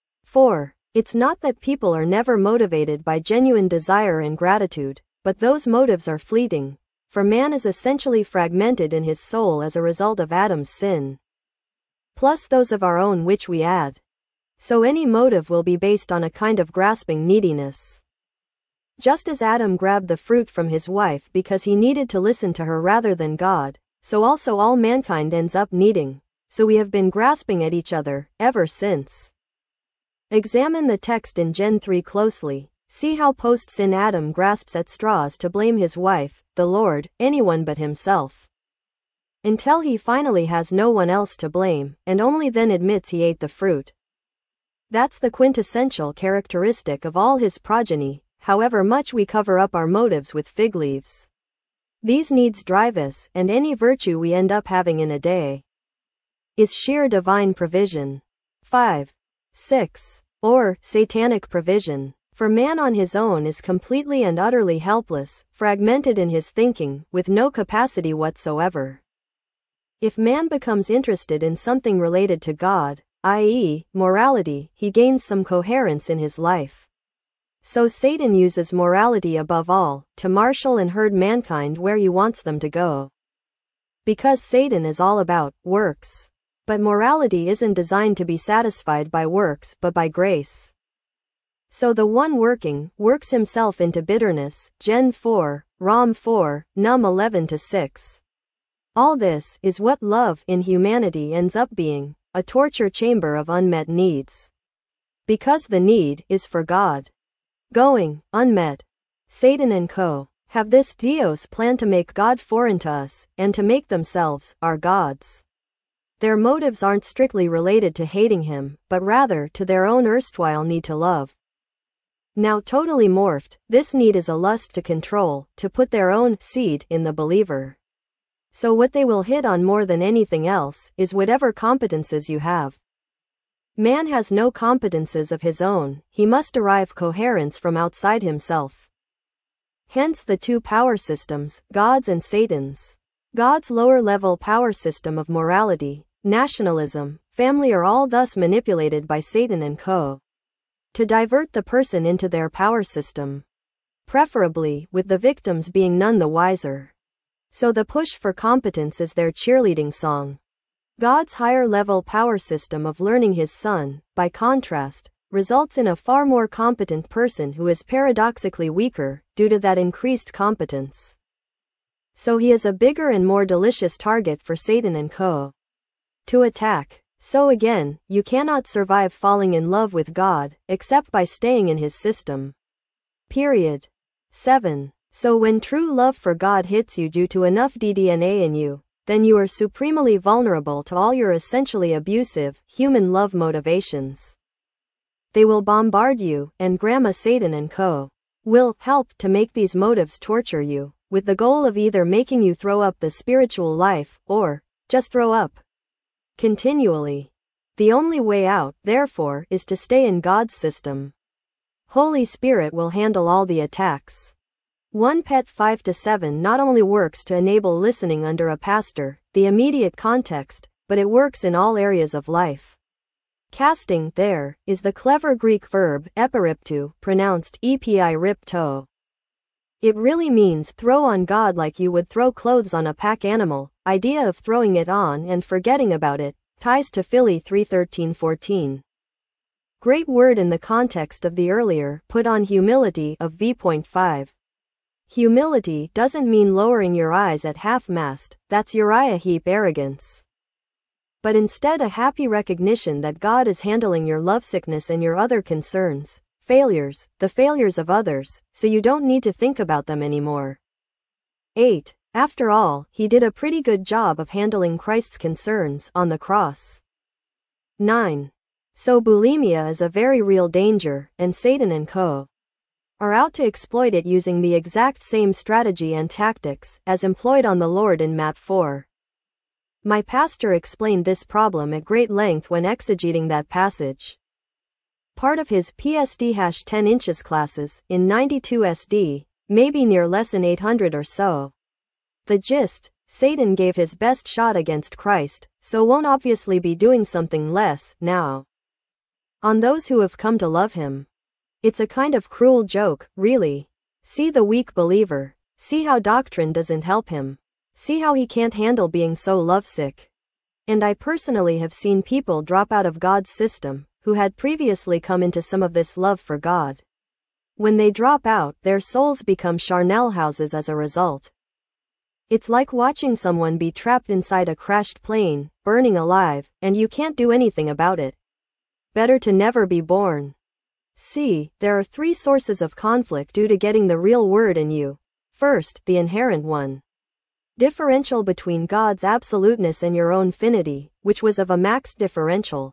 4. It's not that people are never motivated by genuine desire and gratitude, but those motives are fleeting, for man is essentially fragmented in his soul as a result of Adam's sin, plus those of our own which we add. So any motive will be based on a kind of grasping neediness. Just as Adam grabbed the fruit from his wife because he needed to listen to her rather than God, so also all mankind ends up needing. So we have been grasping at each other, ever since. Examine the text in Gen 3 closely. See how post-sin Adam grasps at straws to blame his wife, the Lord, anyone but himself. Until he finally has no one else to blame, and only then admits he ate the fruit. That's the quintessential characteristic of all his progeny. However much we cover up our motives with fig leaves, these needs drive us, and any virtue we end up having in a day is sheer divine provision. 5. 6. Or satanic provision. For man on his own is completely and utterly helpless, fragmented in his thinking, with no capacity whatsoever. If man becomes interested in something related to God, i.e., morality, he gains some coherence in his life. So Satan uses morality above all, to marshal and herd mankind where he wants them to go. Because Satan is all about works. But morality isn't designed to be satisfied by works but by grace. So the one working, works himself into bitterness. Gen 4, Rom 4, Num 11-6. All this is what love in humanity ends up being, a torture chamber of unmet needs. Because the need is for God. Going unmet. Satan and co. have this Dios plan to make God foreign to us, and to make themselves our gods. Their motives aren't strictly related to hating him, but rather to their own erstwhile need to love. Now totally morphed, this need is a lust to control, to put their own seed in the believer. So what they will hit on more than anything else is whatever competences you have. Man has no competences of his own, he must derive coherence from outside himself. Hence the two power systems, God's and Satan's. God's lower-level power system of morality, nationalism, family are all thus manipulated by Satan and co. to divert the person into their power system. Preferably, with the victims being none the wiser. So the push for competence is their cheerleading song. God's higher-level power system of learning his Son, by contrast, results in a far more competent person who is paradoxically weaker, due to that increased competence. So he is a bigger and more delicious target for Satan and co. to attack. So again, you cannot survive falling in love with God, except by staying in his system. Period. 7. So when true love for God hits you due to enough DDNA in you, then you are supremely vulnerable to all your essentially abusive, human love motivations. They will bombard you, and Grandma Satan and co. will help to make these motives torture you, with the goal of either making you throw up the spiritual life, or just throw up. continually. The only way out, therefore, is to stay in God's system. Holy Spirit will handle all the attacks. 1 Pet 5-7 not only works to enable listening under a pastor, the immediate context, but it works in all areas of life. Casting, there, is the clever Greek verb, epiripto, pronounced epiripto. It really means throw on God like you would throw clothes on a pack animal. Idea of throwing it on and forgetting about it, ties to Philly 3:13-14. Great word in the context of the earlier, put on humility, of v.5. Humility doesn't mean lowering your eyes at half-mast, that's Uriah Heep arrogance. But instead a happy recognition that God is handling your lovesickness and your other concerns, failures, the failures of others, so you don't need to think about them anymore. 8. After all, he did a pretty good job of handling Christ's concerns on the cross. 9. So bulimia is a very real danger, and Satan and co. are out to exploit it using the exact same strategy and tactics as employed on the Lord in Matt 4. My pastor explained this problem at great length when exegeting that passage. Part of his PSD-10 inches classes, in 92 SD, maybe near lesson 800 or so. The gist, Satan gave his best shot against Christ, so won't obviously be doing something less, now. On those who have come to love him. It's a kind of cruel joke, really. See the weak believer. See how doctrine doesn't help him. See how he can't handle being so lovesick. And I personally have seen people drop out of God's system, who had previously come into some of this love for God. When they drop out, their souls become charnel houses as a result. It's like watching someone be trapped inside a crashed plane, burning alive, and you can't do anything about it. Better to never be born. See, there are 3 sources of conflict due to getting the real word in you. First, the inherent one. Differential between God's absoluteness and your own finity, which was of a max differential.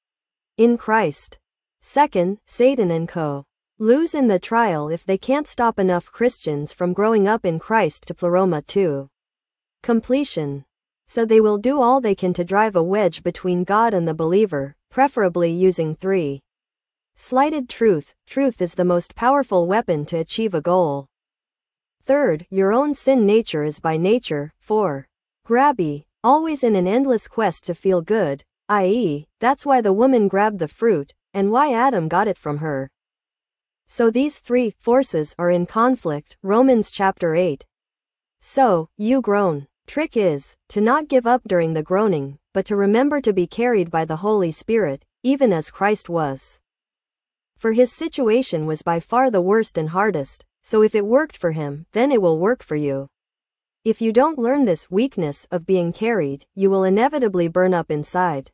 In Christ. Second, Satan and co. lose in the trial if they can't stop enough Christians from growing up in Christ to pleroma to completion. So they will do all they can to drive a wedge between God and the believer, preferably using 3. Slighted truth. Truth is the most powerful weapon to achieve a goal. Third, your own sin nature is by nature, 4. Grabby, always in an endless quest to feel good, i.e., that's why the woman grabbed the fruit, and why Adam got it from her. So these 3 forces are in conflict, Romans chapter 8. So, you groan. Trick is, to not give up during the groaning, but to remember to be carried by the Holy Spirit, even as Christ was. For his situation was by far the worst and hardest, so if it worked for him, then it will work for you. If you don't learn this weakness of being carried, you will inevitably burn up inside.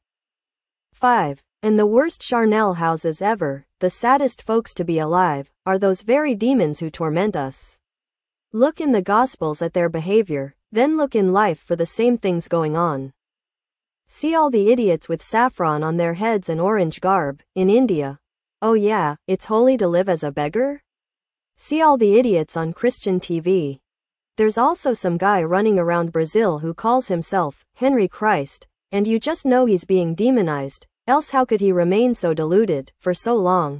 5. And the worst charnel houses ever, the saddest folks to be alive, are those very demons who torment us. Look in the Gospels at their behavior, then look in life for the same things going on. See all the idiots with saffron on their heads and orange garb, in India. Oh yeah, it's holy to live as a beggar? See all the idiots on Christian TV. There's also some guy running around Brazil who calls himself Henry Christ, and you just know he's being demonized, else how could he remain so deluded for so long?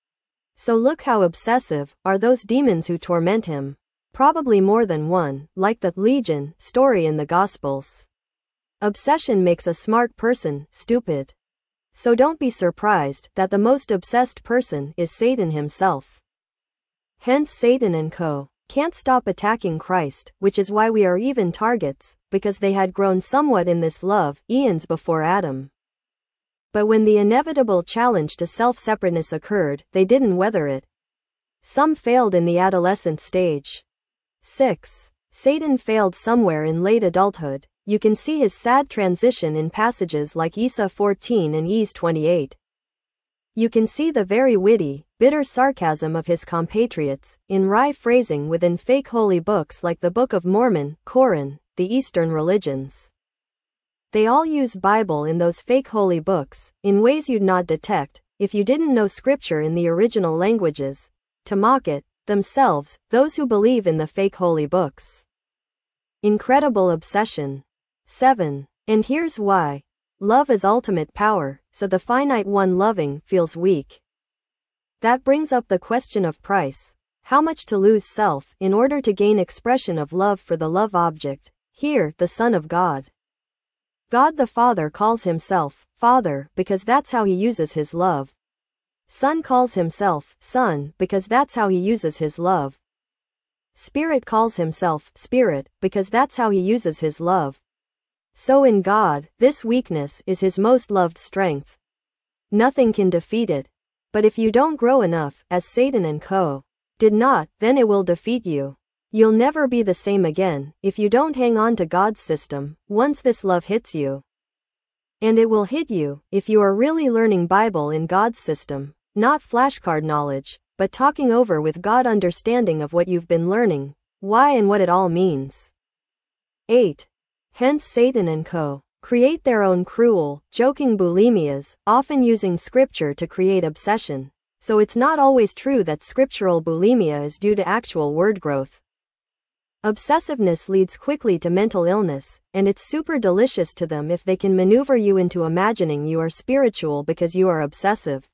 So look how obsessive are those demons who torment him. Probably more than one, like the Legion story in the Gospels. Obsession makes a smart person stupid. So don't be surprised that the most obsessed person is Satan himself. Hence Satan and co. can't stop attacking Christ, which is why we are even targets, because they had grown somewhat in this love, eons before Adam. But when the inevitable challenge to self-separateness occurred, they didn't weather it. Some failed in the adolescent stage. 6. Satan failed somewhere in late adulthood. You can see his sad transition in passages like Isa 14 and Is 28. You can see the very witty, bitter sarcasm of his compatriots, in wry phrasing within fake holy books like the Book of Mormon, Koran, the Eastern religions. They all use Bible in those fake holy books, in ways you'd not detect, if you didn't know scripture in the original languages, to mock it, themselves, those who believe in the fake holy books. Incredible obsession. 7. And here's why. Love is ultimate power, so the finite one loving feels weak. That brings up the question of price. How much to lose self in order to gain expression of love for the love object, here, the Son of God. God the Father calls himself Father because that's how he uses his love. Son calls himself Son because that's how he uses his love. Spirit calls himself Spirit because that's how he uses his love. So in God, this weakness is his most loved strength. Nothing can defeat it. But if you don't grow enough, as Satan and co. did not, then it will defeat you. You'll never be the same again if you don't hang on to God's system once this love hits you. And it will hit you if you are really learning Bible in God's system, not flashcard knowledge, but talking over with God understanding of what you've been learning, why and what it all means. 8. Hence Satan and co. create their own cruel, joking bulimias, often using scripture to create obsession. So it's not always true that scriptural bulimia is due to actual word growth. Obsessiveness leads quickly to mental illness, and it's super delicious to them if they can maneuver you into imagining you are spiritual because you are obsessive.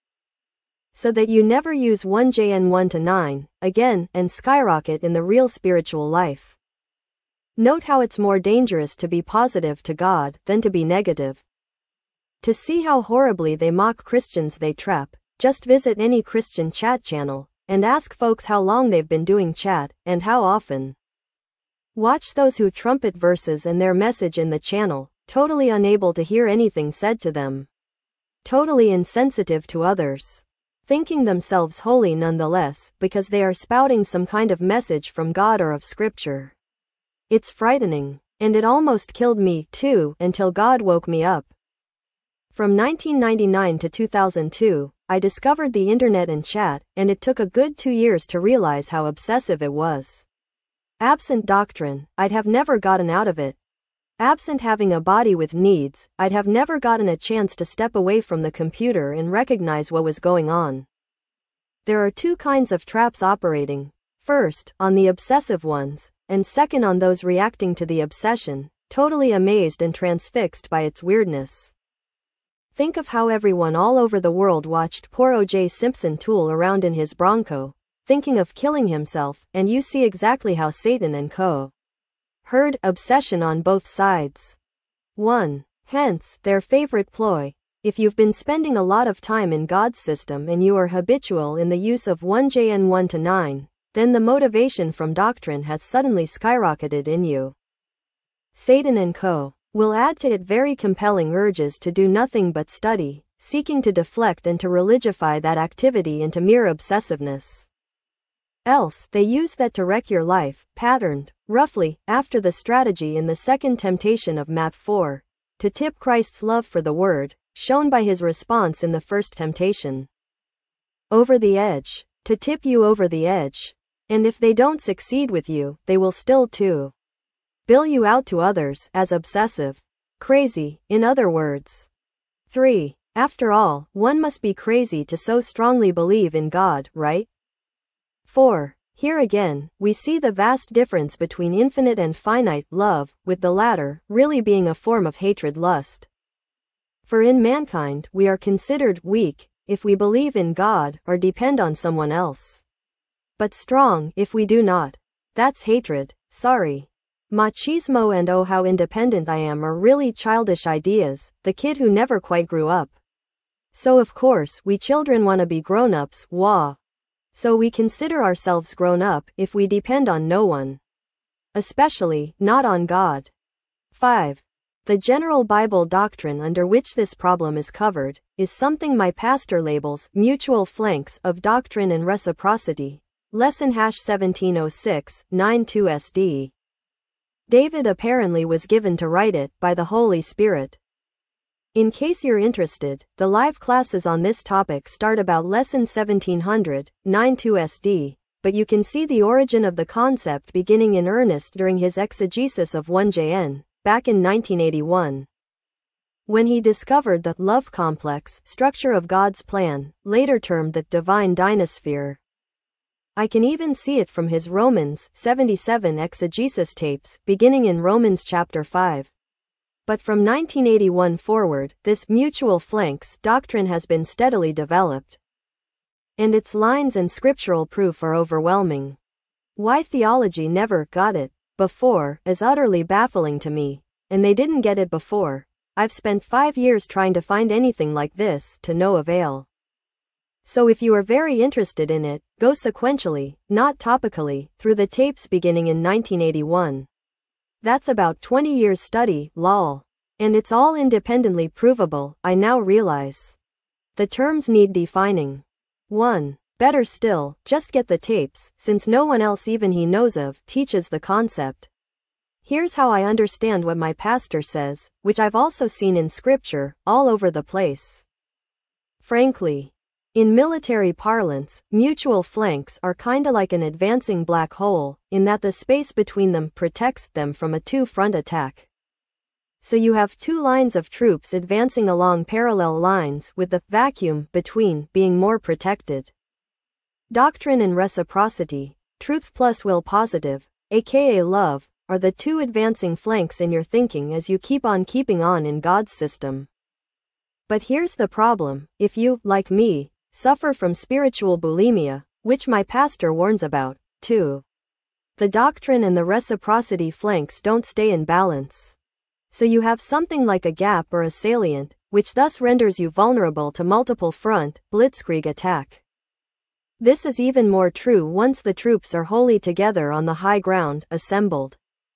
So that you never use 1JN 1-9 again and skyrocket in the real spiritual life. Note how it's more dangerous to be positive to God than to be negative. To see how horribly they mock Christians they trap, just visit any Christian chat channel and ask folks how long they've been doing chat and how often. Watch those who trumpet verses and their message in the channel, totally unable to hear anything said to them. Totally insensitive to others. Thinking themselves holy nonetheless because they are spouting some kind of message from God or of Scripture. It's frightening, and it almost killed me, too, until God woke me up. From 1999 to 2002, I discovered the internet and chat, and it took a good 2 years to realize how obsessive it was. Absent doctrine, I'd have never gotten out of it. Absent having a body with needs, I'd have never gotten a chance to step away from the computer and recognize what was going on. There are two kinds of traps operating. First, on the obsessive ones, and second on those reacting to the obsession, totally amazed and transfixed by its weirdness. Think of how everyone all over the world watched poor O.J. Simpson tool around in his Bronco, thinking of killing himself, and you see exactly how Satan and co. heard obsession on both sides. 1. Hence, their favorite ploy. If you've been spending a lot of time in God's system and you are habitual in the use of 1JN 1-9, then the motivation from doctrine has suddenly skyrocketed in you. Satan and co. will add to it very compelling urges to do nothing but study, seeking to deflect and to religify that activity into mere obsessiveness. Else, they use that to wreck your life, patterned, roughly, after the strategy in the second temptation of Map 4, to tip Christ's love for the Word, shown by his response in the first temptation. Over the edge. To tip you over the edge. And if they don't succeed with you, they will still too. Bill you out to others as obsessive. Crazy, in other words. 3. After all, one must be crazy to so strongly believe in God, right? 4. Here again, we see the vast difference between infinite and finite love, with the latter really being a form of hatred lust. For in mankind, we are considered weak if we believe in God or depend on someone else. But strong if we do not. That's hatred, sorry. Machismo and oh how independent I am are really childish ideas, the kid who never quite grew up. So of course, we children wanna be grown-ups, wah. So we consider ourselves grown up if we depend on no one. Especially, not on God. 5. The general Bible doctrine under which this problem is covered, is something my pastor labels mutual flanks of doctrine and reciprocity. Lesson #1706, 92 SD. David apparently was given to write it by the Holy Spirit. In case you're interested, the live classes on this topic start about lesson 1700, 92 SD, but you can see the origin of the concept beginning in earnest during his exegesis of 1JN, back in 1981. When he discovered the love complex structure of God's plan, later termed the divine dynasphere. I can even see it from his Romans 77 exegesis tapes, beginning in Romans chapter 5. But from 1981 forward, this mutual flanks doctrine has been steadily developed. And its lines and scriptural proof are overwhelming. Why theology never got it before is utterly baffling to me, and they didn't get it before. I've spent 5 years trying to find anything like this, to no avail. So if you are very interested in it, go sequentially, not topically, through the tapes beginning in 1981. That's about 20 years study, lol. And it's all independently provable, I now realize. The terms need defining. 1. Better still, just get the tapes, since no one else even he knows of teaches the concept. Here's how I understand what my pastor says, which I've also seen in scripture, all over the place. Frankly, in military parlance, mutual flanks are kinda like an advancing black hole, in that the space between them protects them from a two-front attack. So you have two lines of troops advancing along parallel lines, with the vacuum between being more protected. Doctrine and reciprocity, truth plus will positive, aka love, are the two advancing flanks in your thinking as you keep on keeping on in God's system. But here's the problem: if you, like me, suffer from spiritual bulimia, which my pastor warns about, too, the doctrine and the reciprocity flanks don't stay in balance. So you have something like a gap or a salient, which thus renders you vulnerable to multiple front, blitzkrieg attack. This is even more true once the troops are wholly together on the high ground, assembled.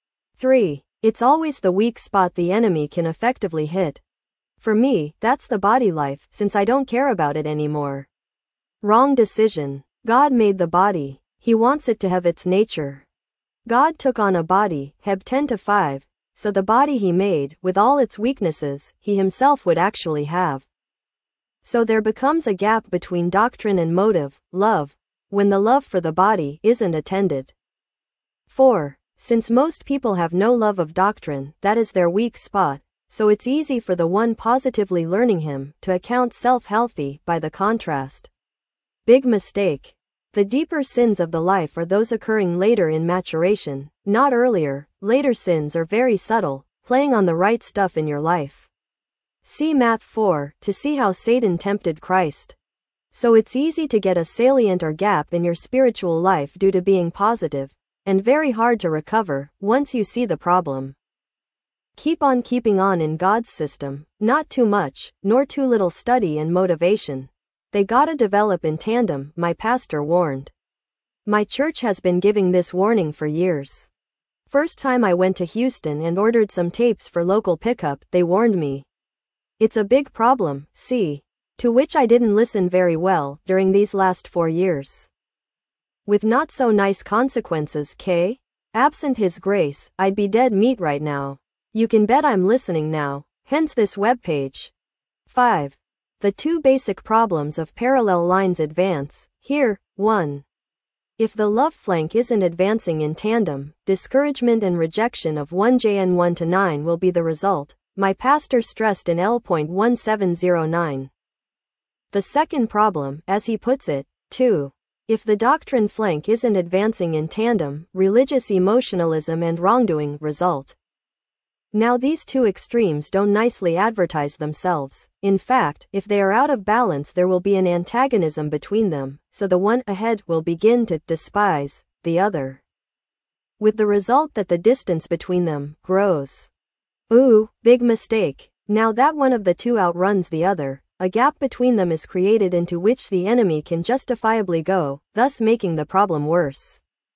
3. It's always the weak spot the enemy can effectively hit. For me, that's the body life, since I don't care about it anymore. Wrong decision. God made the body. He wants it to have its nature. God took on a body, Heb 10:5, so the body he made, with all its weaknesses, he himself would actually have. So there becomes a gap between doctrine and motive, love, when the love for the body isn't attended. 4. Since most people have no love of doctrine, that is their weak spot, so it's easy for the one positively learning him to account self-healthy by the contrast. Big mistake. The deeper sins of the life are those occurring later in maturation, not earlier. Later sins are very subtle, playing on the right stuff in your life. See Matt 4 to see how Satan tempted Christ. So it's easy to get a salient or gap in your spiritual life due to being positive, and very hard to recover once you see the problem. Keep on keeping on in God's system, not too much, nor too little study and motivation. They gotta develop in tandem, my pastor warned. My church has been giving this warning for years. First time I went to Houston and ordered some tapes for local pickup, they warned me. It's a big problem, see. To which I didn't listen very well during these last 4 years. With not so nice consequences, K. Absent His grace, I'd be dead meat right now. You can bet I'm listening now, hence this webpage. 5. The two basic problems of parallel lines advance. Here, 1. If the love flank isn't advancing in tandem, discouragement and rejection of 1JN 1-9 will be the result, my pastor stressed in L.1709. The second problem, as he puts it, 2. If the doctrine flank isn't advancing in tandem, religious emotionalism and wrongdoing result. Now these two extremes don't nicely advertise themselves. In fact, if they are out of balance there will be an antagonism between them, so the one ahead will begin to despise the other. With the result that the distance between them grows. Ooh, big mistake. Now that one of the two outruns the other, a gap between them is created into which the enemy can justifiably go, thus making the problem worse.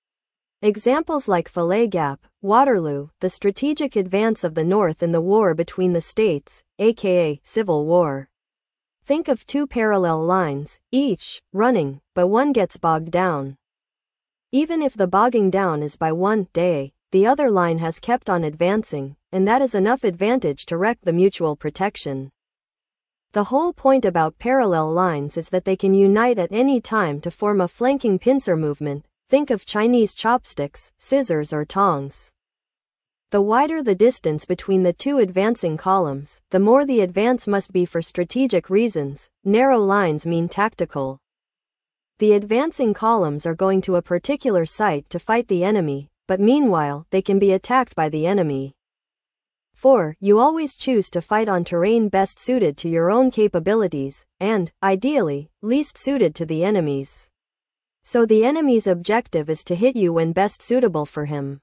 Examples like Fillet Gap, Waterloo, the strategic advance of the North in the war between the states, aka Civil War. Think of two parallel lines, each running, but one gets bogged down. Even if the bogging down is by 1 day, the other line has kept on advancing, and that is enough advantage to wreck the mutual protection. The whole point about parallel lines is that they can unite at any time to form a flanking pincer movement. Think of Chinese chopsticks, scissors or tongs. The wider the distance between the two advancing columns, the more the advance must be for strategic reasons. Narrow lines mean tactical. The advancing columns are going to a particular site to fight the enemy, but meanwhile, they can be attacked by the enemy. 4. You always choose to fight on terrain best suited to your own capabilities, and, ideally, least suited to the enemy's. So the enemy's objective is to hit you when best suitable for him.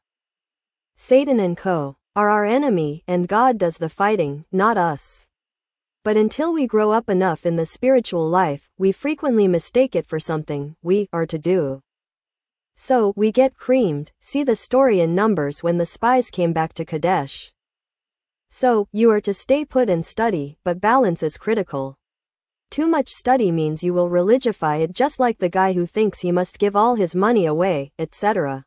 Satan and co. are our enemy, and God does the fighting, not us. But until we grow up enough in the spiritual life, we frequently mistake it for something we are to do. So, we get creamed. See the story in Numbers when the spies came back to Kadesh. So, you are to stay put and study, but balance is critical. Too much study means you will religify it, just like the guy who thinks he must give all his money away, etc.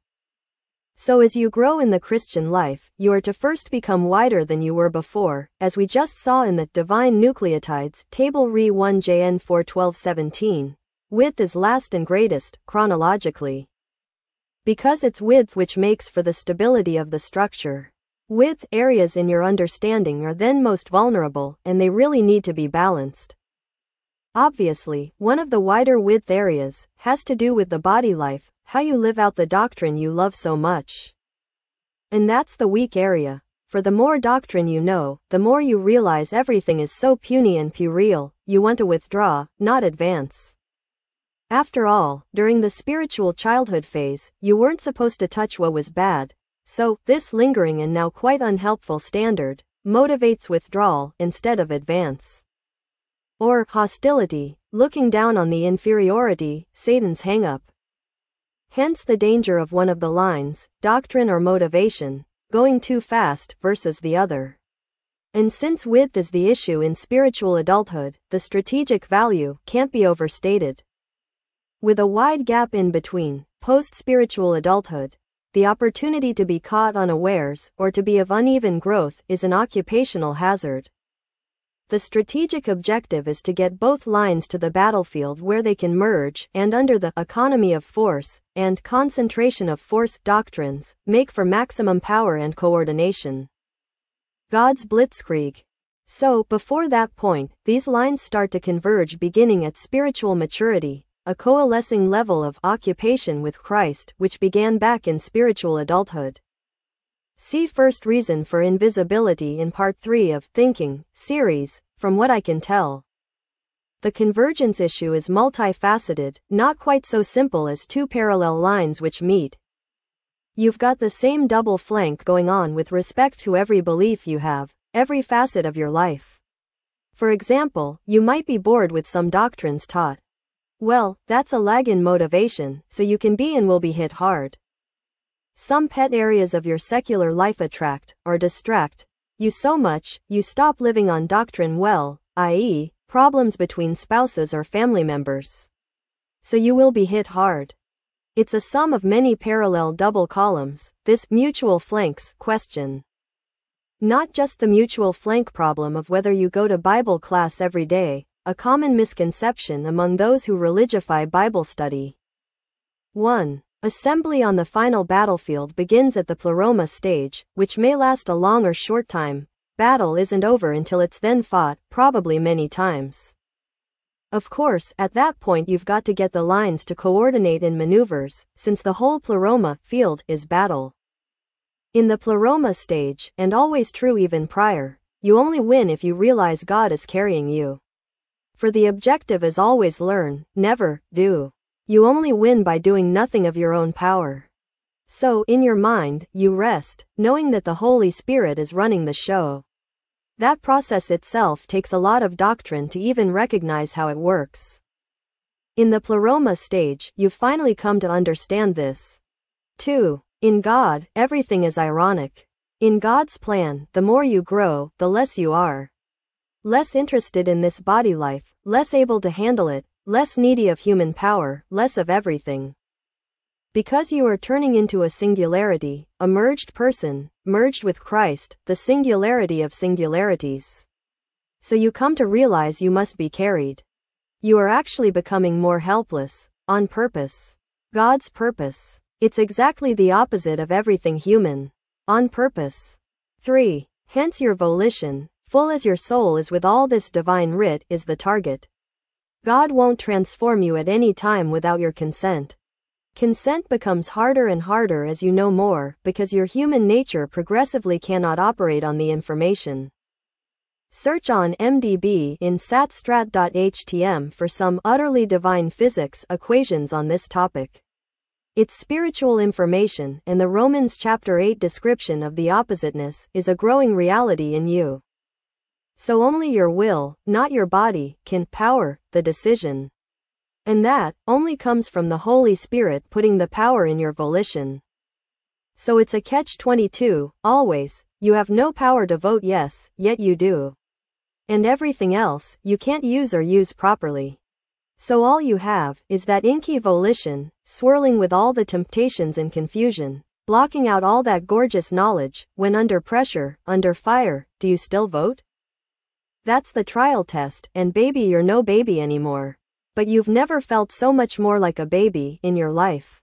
So as you grow in the Christian life, you are to first become wider than you were before, as we just saw in the Divine Nucleotides, Table Re 1 JN 4:12-17. Width is last and greatest, chronologically. Because it's width which makes for the stability of the structure. Width areas in your understanding are then most vulnerable, and they really need to be balanced. Obviously, one of the wider width areas has to do with the body life, how you live out the doctrine you love so much. And that's the weak area. For the more doctrine you know, the more you realize everything is so puny and puerile, you want to withdraw, not advance. After all, during the spiritual childhood phase, you weren't supposed to touch what was bad. So, this lingering and now quite unhelpful standard motivates withdrawal instead of advance. Or hostility, looking down on the inferiority, Satan's hang-up. Hence the danger of one of the lines, doctrine or motivation, going too fast versus the other. And since width is the issue in spiritual adulthood, the strategic value can't be overstated. With a wide gap in between, post-spiritual adulthood, the opportunity to be caught unawares, or to be of uneven growth, is an occupational hazard. The strategic objective is to get both lines to the battlefield where they can merge, and under the economy of force and concentration of force doctrines, make for maximum power and coordination. God's blitzkrieg. So, before that point, these lines start to converge beginning at spiritual maturity, a coalescing level of occupation with Christ, which began back in spiritual adulthood. See First Reason for Invisibility in Part 3 of Thinking series, From What I Can Tell. The convergence issue is multifaceted, not quite so simple as two parallel lines which meet. You've got the same double flank going on with respect to every belief you have, every facet of your life. For example, you might be bored with some doctrines taught. Well, that's a lag in motivation, so you can be and will be hit hard. Some pet areas of your secular life attract, or distract, you so much, you stop living on doctrine well, i.e., problems between spouses or family members. So you will be hit hard. It's a sum of many parallel double columns, this mutual flanks question. Not just the mutual flank problem of whether you go to Bible class every day, a common misconception among those who religify Bible study. 1. Assembly on the final battlefield begins at the pleroma stage, which may last a long or short time. Battle isn't over until it's then fought, probably many times. Of course, at that point you've got to get the lines to coordinate in maneuvers, since the whole pleroma field is battle. In the pleroma stage, and always true even prior, you only win if you realize God is carrying you. For the objective is always learn, never do. You only win by doing nothing of your own power. So, in your mind, you rest, knowing that the Holy Spirit is running the show. That process itself takes a lot of doctrine to even recognize how it works. In the pleroma stage, you finally come to understand this. 2. In God, everything is ironic. In God's plan, the more you grow, the less you are. Less interested in this body life, less able to handle it, less needy of human power, less of everything. Because you are turning into a singularity, a merged person, merged with Christ, the singularity of singularities. So you come to realize you must be carried. You are actually becoming more helpless, on purpose. God's purpose. It's exactly the opposite of everything human. On purpose. 3. Hence your volition, full as your soul is with all this divine writ, is the target. God won't transform you at any time without your consent. Consent becomes harder and harder as you know more, because your human nature progressively cannot operate on the information. Search on MDB in satstrat.htm for some utterly divine physics equations on this topic. It's spiritual information, and the Romans chapter 8 description of the oppositeness is a growing reality in you. So only your will, not your body, can power the decision. And that only comes from the Holy Spirit putting the power in your volition. So it's a catch-22, always. You have no power to vote yes, yet you do. And everything else, you can't use or use properly. So all you have is that inky volition, swirling with all the temptations and confusion, blocking out all that gorgeous knowledge. When under pressure, under fire, do you still vote? That's the trial test, and baby, you're no baby anymore. But you've never felt so much more like a baby in your life.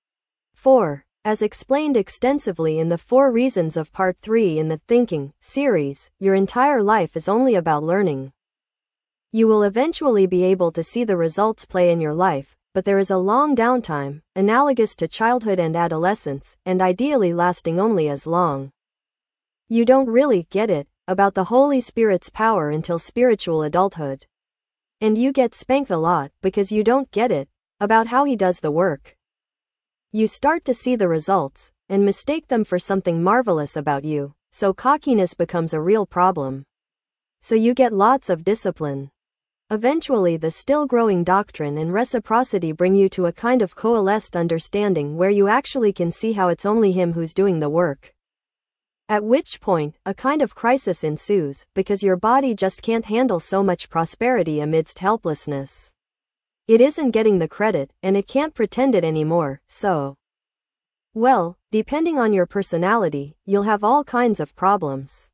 4. As explained extensively in the 4 Reasons of Part 3 in the Thinking series, your entire life is only about learning. You will eventually be able to see the results play in your life, but there is a long downtime, analogous to childhood and adolescence, and ideally lasting only as long. You don't really get it about the Holy Spirit's power until spiritual adulthood. And you get spanked a lot because you don't get it about how He does the work. You start to see the results and mistake them for something marvelous about you, so cockiness becomes a real problem. So you get lots of discipline. Eventually, the still growing doctrine and reciprocity bring you to a kind of coalesced understanding where you actually can see how it's only Him who's doing the work. At which point, a kind of crisis ensues, because your body just can't handle so much prosperity amidst helplessness. It isn't getting the credit, and it can't pretend it anymore, so. Well, depending on your personality, you'll have all kinds of problems.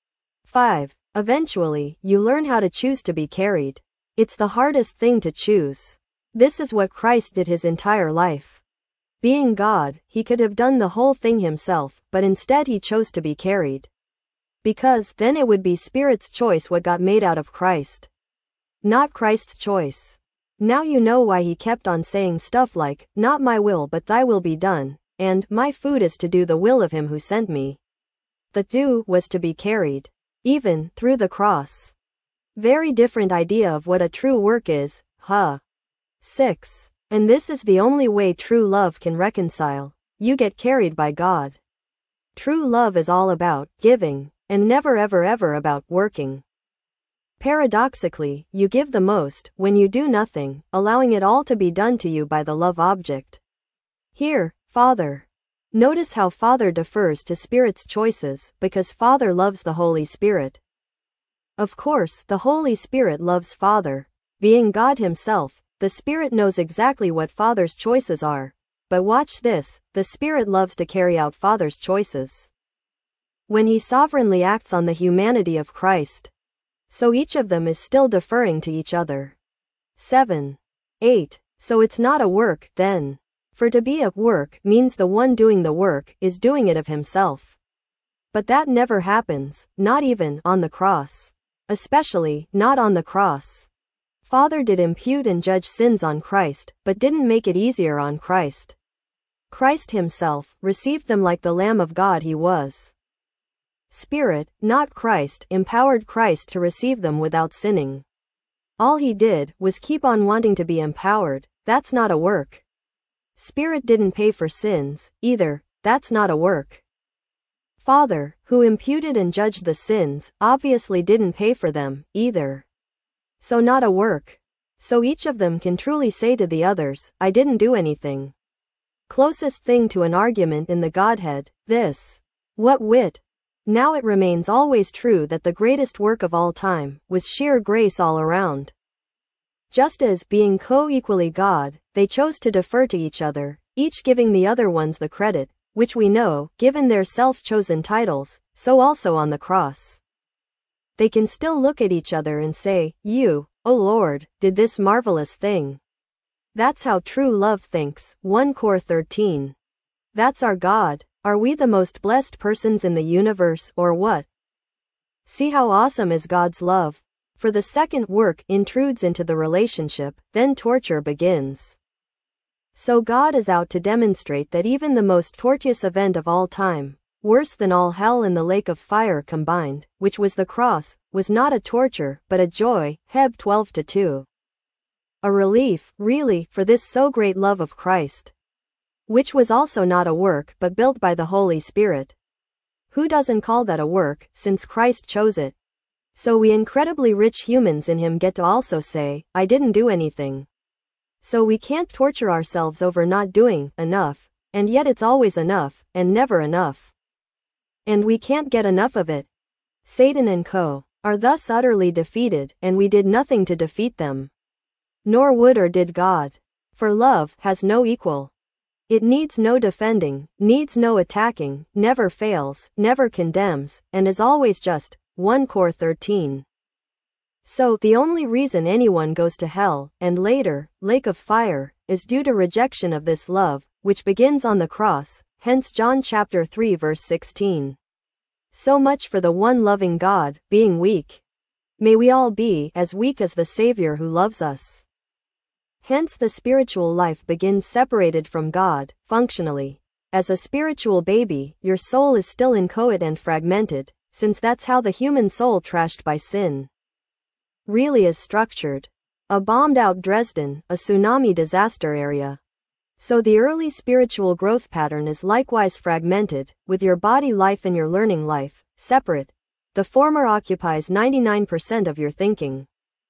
5. Eventually, you learn how to choose to be carried. It's the hardest thing to choose. This is what Christ did His entire life. Being God, He could have done the whole thing Himself, but instead He chose to be carried. Because then it would be Spirit's choice what got made out of Christ. Not Christ's choice. Now you know why He kept on saying stuff like, "Not my will but thy will be done," and "My food is to do the will of Him who sent me." The do was to be carried. Even through the cross. Very different idea of what a true work is, huh? 6. And this is the only way true love can reconcile. You get carried by God. True love is all about giving, and never ever ever about working. Paradoxically, you give the most when you do nothing, allowing it all to be done to you by the love object. Here, Father. Notice how Father defers to Spirit's choices, because Father loves the Holy Spirit. Of course, the Holy Spirit loves Father. Being God Himself, the Spirit knows exactly what Father's choices are. But watch this, the Spirit loves to carry out Father's choices. When He sovereignly acts on the humanity of Christ. So each of them is still deferring to each other. 7. 8. So it's not a work, then. For to be at work means the one doing the work is doing it of himself. But that never happens, not even on the cross. Especially, not on the cross. Father did impute and judge sins on Christ, but didn't make it easier on Christ. Christ Himself received them like the Lamb of God He was. Spirit, not Christ, empowered Christ to receive them without sinning. All He did was keep on wanting to be empowered. That's not a work. Spirit didn't pay for sins, either. That's not a work. Father, who imputed and judged the sins, obviously didn't pay for them, either. So not a work. So each of them can truly say to the others, I didn't do anything. Closest thing to an argument in the Godhead, this. What wit! Now it remains always true that the greatest work of all time was sheer grace all around. Just as, being co-equally God, they chose to defer to each other, each giving the other ones the credit, which we know, given their self-chosen titles, so also on the cross. They can still look at each other and say, You, O Lord, did this marvelous thing. That's how true love thinks. 1 Cor 13. That's our God. Are we the most blessed persons in the universe, or what? See how awesome is God's love. For the second work intrudes into the relationship, then torture begins. So God is out to demonstrate that even the most tortuous event of all time, worse than all hell and the lake of fire combined, which was the cross, was not a torture, but a joy. Heb 12:2. A relief, really, for this so great love of Christ, which was also not a work, but built by the Holy Spirit. Who doesn't call that a work, since Christ chose it? So we incredibly rich humans in Him get to also say, I didn't do anything. So we can't torture ourselves over not doing enough, and yet it's always enough, and never enough. And we can't get enough of it. Satan and co. are thus utterly defeated, and we did nothing to defeat them. Nor would or did God. For love has no equal. It needs no defending, needs no attacking, never fails, never condemns, and is always just. 1 Cor 13. So, the only reason anyone goes to hell, and later, lake of fire, is due to rejection of this love, which begins on the cross, hence John chapter 3 verse 16. So much for the one loving God, being weak. May we all be as weak as the Savior who loves us. Hence the spiritual life begins separated from God, functionally. As a spiritual baby, your soul is still inchoate and fragmented, since that's how the human soul trashed by sin really is structured. A bombed-out Dresden, a tsunami disaster area. So the early spiritual growth pattern is likewise fragmented, with your body life and your learning life separate. The former occupies 99% of your thinking.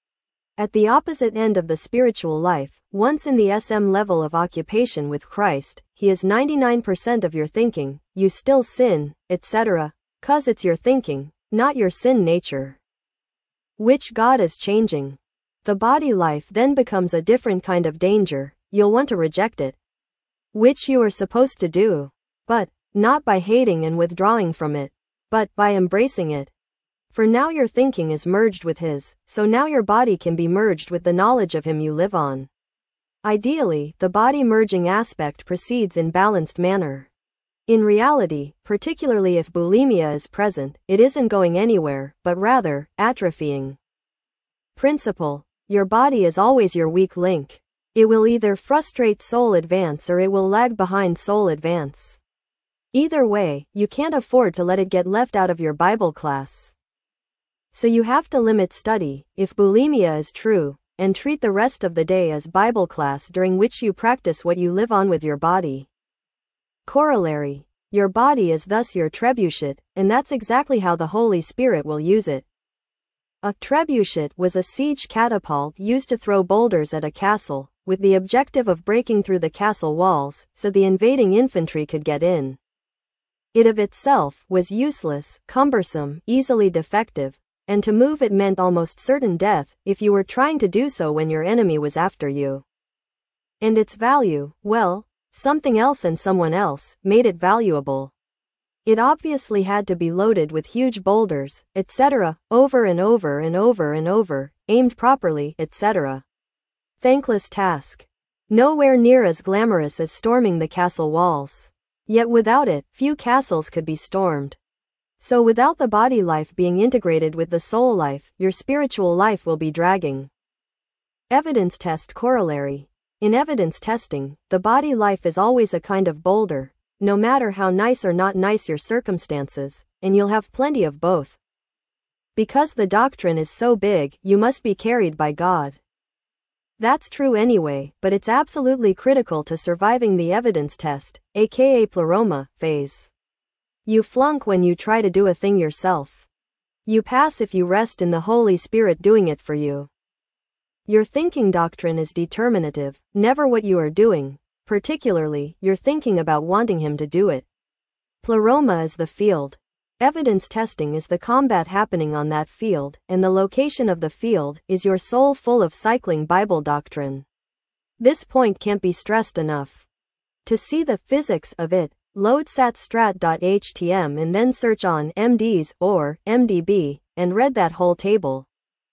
At the opposite end of the spiritual life, once in the SM level of occupation with Christ, He is 99% of your thinking, you still sin, etc., 'cause it's your thinking, not your sin nature, which God is changing. The body life then becomes a different kind of danger, you'll want to reject it, which you are supposed to do, but not by hating and withdrawing from it, but by embracing it. For now your thinking is merged with His, so now your body can be merged with the knowledge of Him you live on. Ideally, the body merging aspect proceeds in balanced manner. In reality, particularly if bulimia is present, it isn't going anywhere, but rather, atrophying. Principle: your body is always your weak link. It will either frustrate soul advance or it will lag behind soul advance. Either way, you can't afford to let it get left out of your Bible class. So you have to limit study, if bulimia is true, and treat the rest of the day as Bible class during which you practice what you live on with your body. Corollary: your body is thus your trebuchet, and that's exactly how the Holy Spirit will use it. A trebuchet was a siege catapult used to throw boulders at a castle, with the objective of breaking through the castle walls, so the invading infantry could get in. It of itself was useless, cumbersome, easily defective, and to move it meant almost certain death, if you were trying to do so when your enemy was after you. And its value, well, something else and someone else, made it valuable. It obviously had to be loaded with huge boulders, etc., over and over and over and over, aimed properly, etc. Thankless task. Nowhere near as glamorous as storming the castle walls. Yet without it, few castles could be stormed. So without the body life being integrated with the soul life, your spiritual life will be dragging. Evidence test corollary. In evidence testing, the body life is always a kind of boulder, no matter how nice or not nice your circumstances, and you'll have plenty of both. Because the doctrine is so big, you must be carried by God. That's true anyway, but it's absolutely critical to surviving the evidence test, aka pleroma, phase. You flunk when you try to do a thing yourself. You pass if you rest in the Holy Spirit doing it for you. Your thinking doctrine is determinative, never what you are doing, particularly, you're thinking about wanting Him to do it. Pleroma is the field. Evidence testing is the combat happening on that field, and the location of the field is your soul full of cycling Bible doctrine. This point can't be stressed enough. To see the physics of it, load satstrat.htm and then search on MDs or MDB, and read that whole table.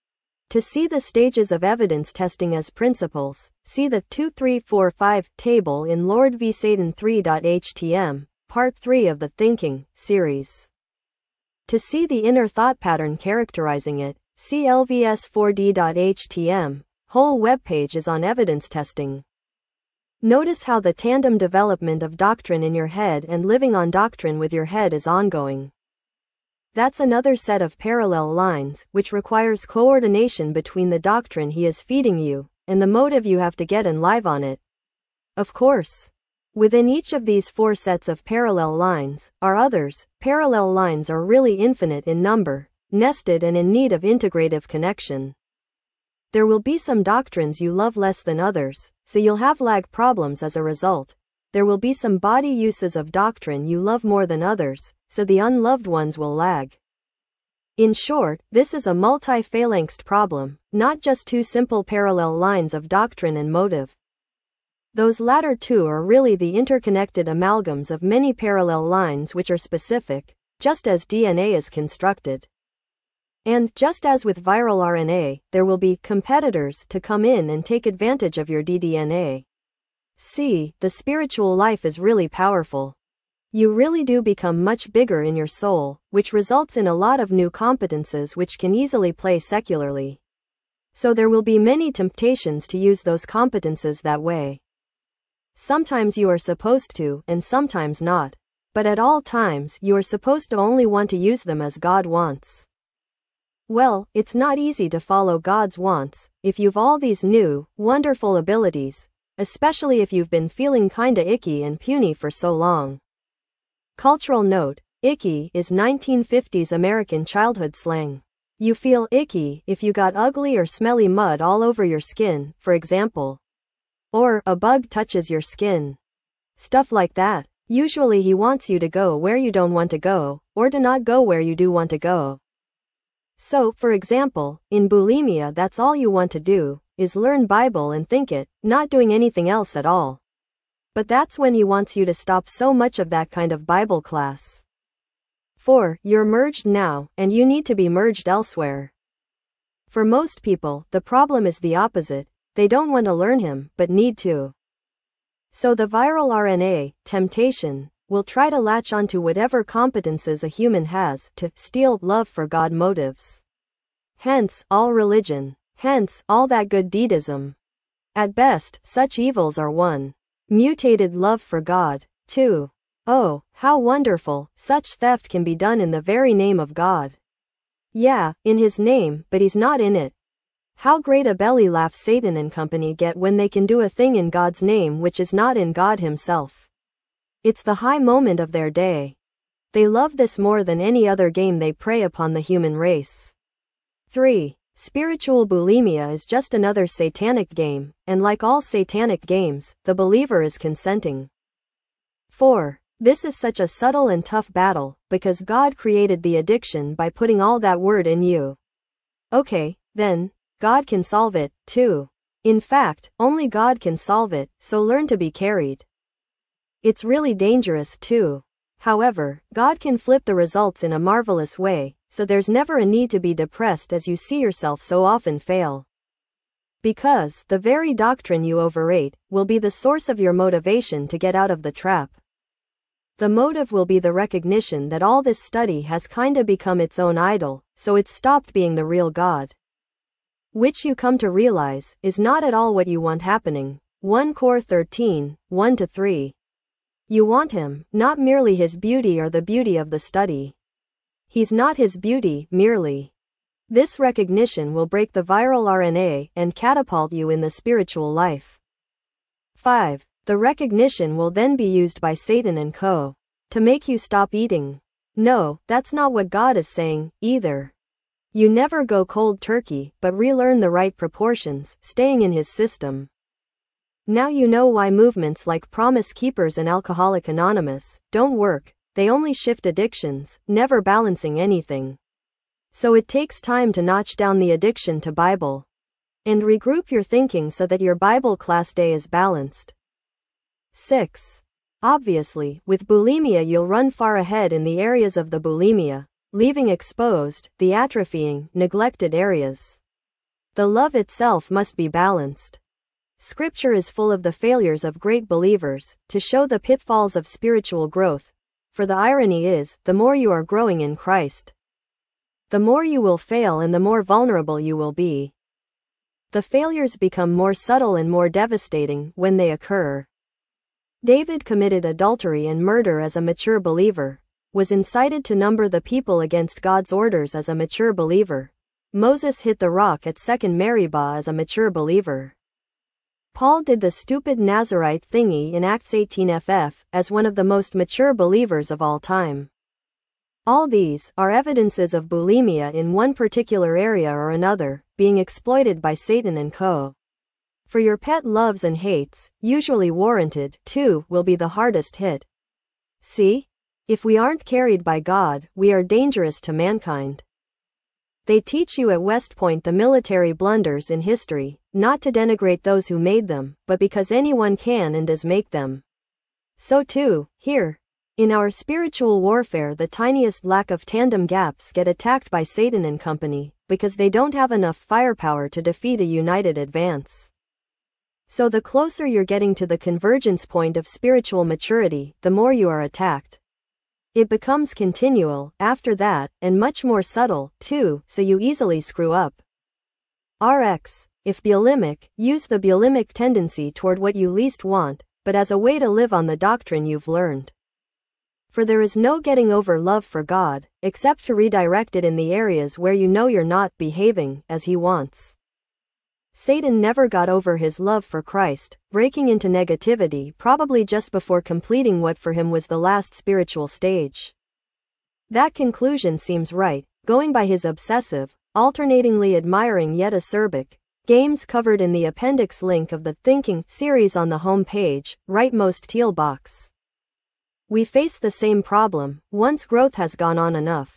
To see the stages of evidence testing as principles, see the 2-3-4-5 table in Lord v Satan 3.htm, part 3 of the Thinking series. To see the inner thought pattern characterizing it, see LVS4d.htm, whole webpage is on evidence testing. Notice how the tandem development of doctrine in your head and living on doctrine with your head is ongoing. That's another set of parallel lines, which requires coordination between the doctrine he is feeding you and the motive you have to get and live on it. Of course, within each of these 4 sets of parallel lines are others. Parallel lines are really infinite in number, nested and in need of integrative connection. There will be some doctrines you love less than others, so you'll have lag problems as a result. There will be some body uses of doctrine you love more than others, so the unloved ones will lag. In short, this is a multi-phalanxed problem, not just 2 simple parallel lines of doctrine and motive. Those latter 2 are really the interconnected amalgams of many parallel lines which are specific, just as DNA is constructed. And, just as with viral RNA, there will be competitors to come in and take advantage of your ddNA. See, the spiritual life is really powerful. You really do become much bigger in your soul, which results in a lot of new competences which can easily play secularly. So there will be many temptations to use those competences that way. Sometimes you are supposed to, and sometimes not. But at all times, you are supposed to only want to use them as God wants. Well, it's not easy to follow God's wants if you've all these new, wonderful abilities, especially if you've been feeling kinda icky and puny for so long. Cultural note: icky is 1950s American childhood slang. You feel icky if you got ugly or smelly mud all over your skin, for example. Or, a bug touches your skin. Stuff like that. Usually he wants you to go where you don't want to go, or to not go where you do want to go. So, for example, in bulimia that's all you want to do, is learn Bible and think it, not doing anything else at all. But that's when he wants you to stop so much of that kind of Bible class. 4. You're merged now, and you need to be merged elsewhere. For most people, the problem is the opposite. They don't want to learn him, but need to. So the viral RNA, temptation, will try to latch onto whatever competences a human has to steal love for God motives. Hence, all religion. Hence, all that good deedism. At best, such evils are 1. Mutated love for God. 2. Oh, how wonderful, such theft can be done in the very name of God. Yeah, in his name, but he's not in it. How great a belly laugh Satan and company get when they can do a thing in God's name which is not in God himself. It's the high moment of their day. They love this more than any other game they prey upon the human race. 3. Spiritual bulimia is just another satanic game, and like all satanic games, the believer is consenting. 4. This is such a subtle and tough battle, because God created the addiction by putting all that word in you. Okay, then, God can solve it, too. In fact, only God can solve it, so learn to be carried. It's really dangerous, too. However, God can flip the results in a marvelous way, so there's never a need to be depressed as you see yourself so often fail. Because, the very doctrine you overrate, will be the source of your motivation to get out of the trap. The motive will be the recognition that all this study has kinda become its own idol, so it's stopped being the real God. Which you come to realize, is not at all what you want happening. 1 Cor 13, 1-3. You want him, not merely his beauty or the beauty of the study. He's not his beauty, merely. This recognition will break the viral RNA and catapult you in the spiritual life. 5. The recognition will then be used by Satan and co. to make you stop eating. No, that's not what God is saying, either. You never go cold turkey, but relearn the right proportions, staying in his system. Now you know why movements like Promise Keepers and Alcoholic Anonymous don't work. They only shift addictions, never balancing anything. So it takes time to notch down the addiction to Bible. And regroup your thinking so that your Bible class day is balanced. 6. Obviously, with bulimia you'll run far ahead in the areas of the bulimia, leaving exposed, the atrophying, neglected areas. The love itself must be balanced. Scripture is full of the failures of great believers, to show the pitfalls of spiritual growth. For the irony is, the more you are growing in Christ, the more you will fail and the more vulnerable you will be. The failures become more subtle and more devastating when they occur. David committed adultery and murder as a mature believer, was incited to number the people against God's orders as a mature believer. Moses hit the rock at 2 Meribah as a mature believer. Paul did the stupid Nazirite thingy in Acts 18ff as one of the most mature believers of all time. All these are evidences of bulimia in one particular area or another, being exploited by Satan and co. For your pet loves and hates, usually warranted, too, will be the hardest hit. See? If we aren't carried by God, we are dangerous to mankind. They teach you at West Point the military blunders in history, not to denigrate those who made them, but because anyone can and does make them. So too, here. In our spiritual warfare, the tiniest lack of tandem gaps get attacked by Satan and company, because they don't have enough firepower to defeat a united advance. So the closer you're getting to the convergence point of spiritual maturity, the more you are attacked. It becomes continual, after that, and much more subtle, too, so you easily screw up. Rx. If bulimic, use the bulimic tendency toward what you least want, but as a way to live on the doctrine you've learned. For there is no getting over love for God, except to redirect it in the areas where you know you're not behaving as He wants. Satan never got over his love for Christ, breaking into negativity probably just before completing what for him was the last spiritual stage. That conclusion seems right, going by his obsessive, alternatingly admiring yet acerbic games covered in the appendix link of the Thinking series on the home page, rightmost teal box. We face the same problem once growth has gone on enough.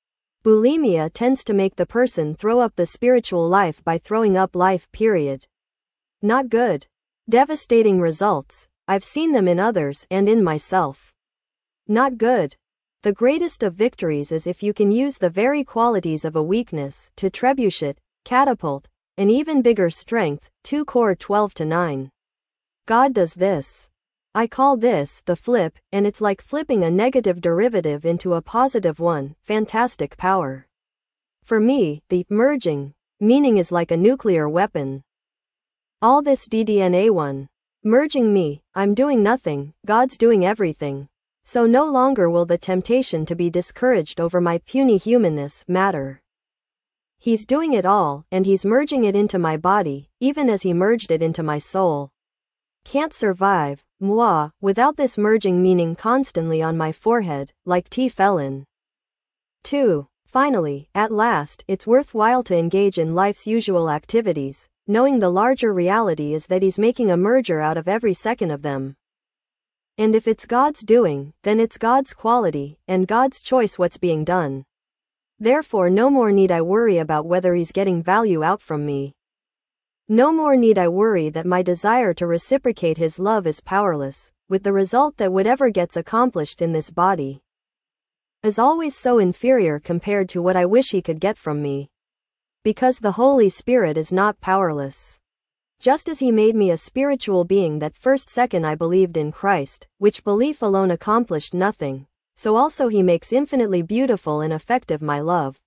Bulimia tends to make the person throw up the spiritual life by throwing up life, period. Not good. Devastating results. I've seen them in others and in myself. Not good. The greatest of victories is if you can use the very qualities of a weakness to trebuchet, catapult, an even bigger strength, 2 Cor 12-9. God does this. I call this the flip, and it's like flipping a negative derivative into a positive one, fantastic power. For me, the merging meaning is like a nuclear weapon. All this DDNA one. Merging me, I'm doing nothing, God's doing everything. So no longer will the temptation to be discouraged over my puny humanness matter. He's doing it all, and He's merging it into my body, even as He merged it into my soul. Can't survive, moi, without this merging meaning constantly on my forehead, like T-felon. 2. Finally, at last, it's worthwhile to engage in life's usual activities, knowing the larger reality is that He's making a merger out of every second of them. And if it's God's doing, then it's God's quality, and God's choice what's being done. Therefore no more need I worry about whether He's getting value out from me. No more need I worry that my desire to reciprocate His love is powerless, with the result that whatever gets accomplished in this body is always so inferior compared to what I wish He could get from me. Because the Holy Spirit is not powerless. Just as He made me a spiritual being that first second I believed in Christ, which belief alone accomplished nothing, so also He makes infinitely beautiful and effective my love.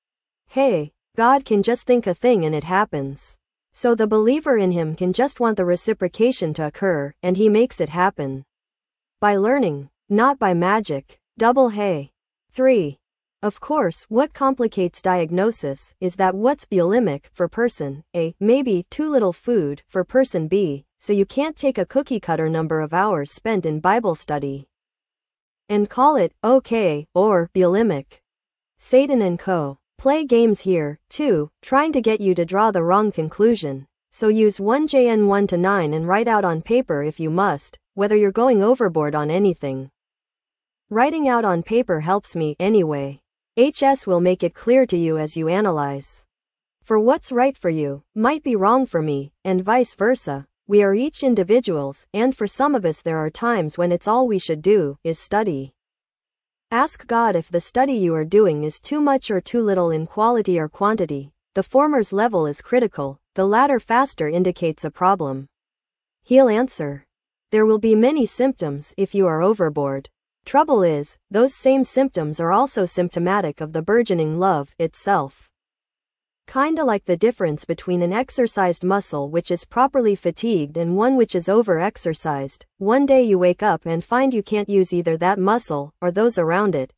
Hey, God can just think a thing and it happens. So the believer in Him can just want the reciprocation to occur, and He makes it happen. By learning, not by magic. Double hey. 3. Of course, what complicates diagnosis is that what's bulimic for person A may be too little food for person B, so you can't take a cookie-cutter number of hours spent in Bible study and call it okay or bulimic. Satan and co. play games here, too, trying to get you to draw the wrong conclusion, so use 1JN 1-9 and write out on paper if you must, whether you're going overboard on anything. Writing out on paper helps me, anyway. HS will make it clear to you as you analyze. For what's right for you, might be wrong for me, and vice versa. We are each individuals, and for some of us there are times when it's all we should do, is study. Ask God if the study you are doing is too much or too little in quality or quantity. The former's level is critical, the latter faster indicates a problem. He'll answer. There will be many symptoms if you are overboard. Trouble is, those same symptoms are also symptomatic of the burgeoning love itself. Kinda like the difference between an exercised muscle which is properly fatigued and one which is over-exercised. One day you wake up and find you can't use either that muscle or those around it.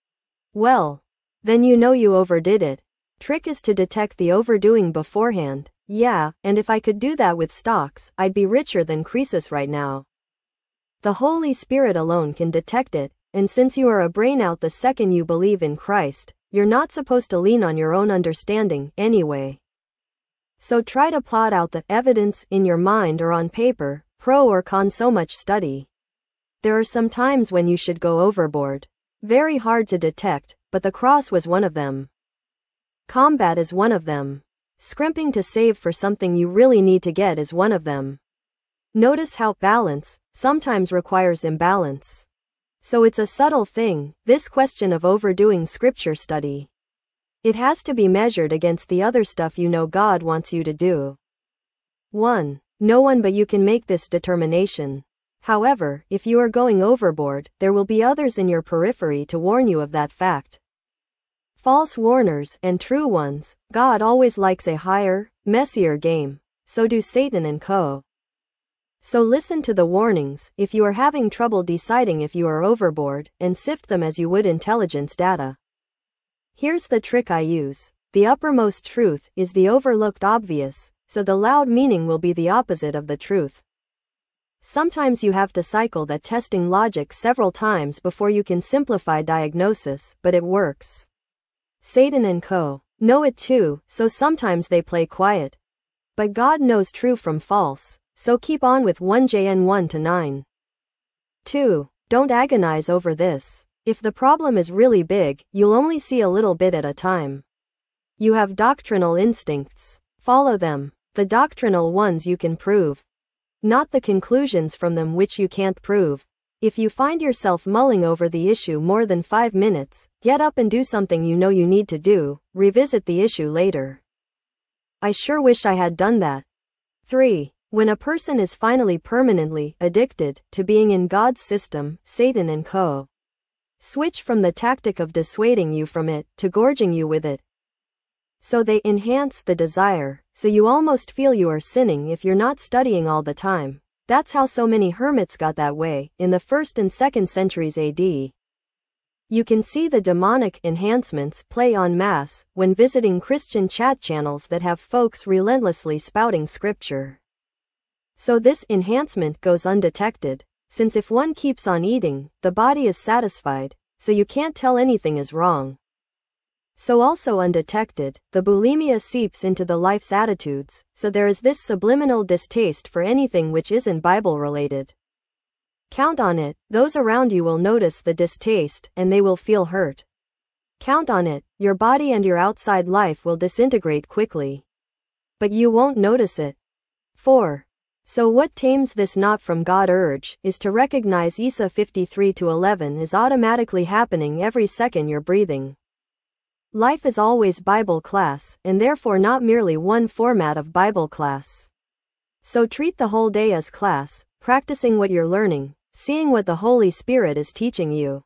Well, then you know you overdid it. Trick is to detect the overdoing beforehand. Yeah, and if I could do that with stocks, I'd be richer than Croesus right now. The Holy Spirit alone can detect it, and since you are a brain out the second you believe in Christ, you're not supposed to lean on your own understanding anyway. So try to plot out the evidence in your mind or on paper, pro or con so much study. There are some times when you should go overboard. Very hard to detect, but the cross was one of them. Combat is one of them. Scrimping to save for something you really need to get is one of them. Notice how balance sometimes requires imbalance. So it's a subtle thing, this question of overdoing scripture study. It has to be measured against the other stuff you know God wants you to do. 1. No one but you can make this determination. However, if you are going overboard, there will be others in your periphery to warn you of that fact. False warners and true ones, God always likes a higher, messier game. So do Satan and co. So listen to the warnings if you are having trouble deciding if you are overboard, and sift them as you would intelligence data. Here's the trick I use. The uppermost truth is the overlooked obvious, so the loud meaning will be the opposite of the truth. Sometimes you have to cycle that testing logic several times before you can simplify diagnosis, but it works. Satan and co. know it too, so sometimes they play quiet. But God knows true from false, so keep on with 1JN 1-9. 2. Don't agonize over this. If the problem is really big, you'll only see a little bit at a time. You have doctrinal instincts. Follow them. The doctrinal ones you can prove. Not the conclusions from them which you can't prove. If you find yourself mulling over the issue more than 5 minutes, get up and do something you know you need to do, revisit the issue later. I sure wish I had done that. 3. When a person is finally permanently addicted to being in God's system, Satan and co. switch from the tactic of dissuading you from it to gorging you with it. So they enhance the desire, so you almost feel you are sinning if you're not studying all the time. That's how so many hermits got that way, in the 1st and 2nd centuries AD. You can see the demonic enhancements play en masse when visiting Christian chat channels that have folks relentlessly spouting scripture. So this enhancement goes undetected, since if one keeps on eating, the body is satisfied, so you can't tell anything is wrong. So also undetected, the bulimia seeps into the life's attitudes, so there is this subliminal distaste for anything which isn't Bible-related. Count on it, those around you will notice the distaste, and they will feel hurt. Count on it, your body and your outside life will disintegrate quickly. But you won't notice it. 4. So what tames this not from God urge is to recognize Isa 53-11 is automatically happening every second you're breathing. Life is always Bible class, and therefore not merely one format of Bible class. So treat the whole day as class, practicing what you're learning, seeing what the Holy Spirit is teaching you.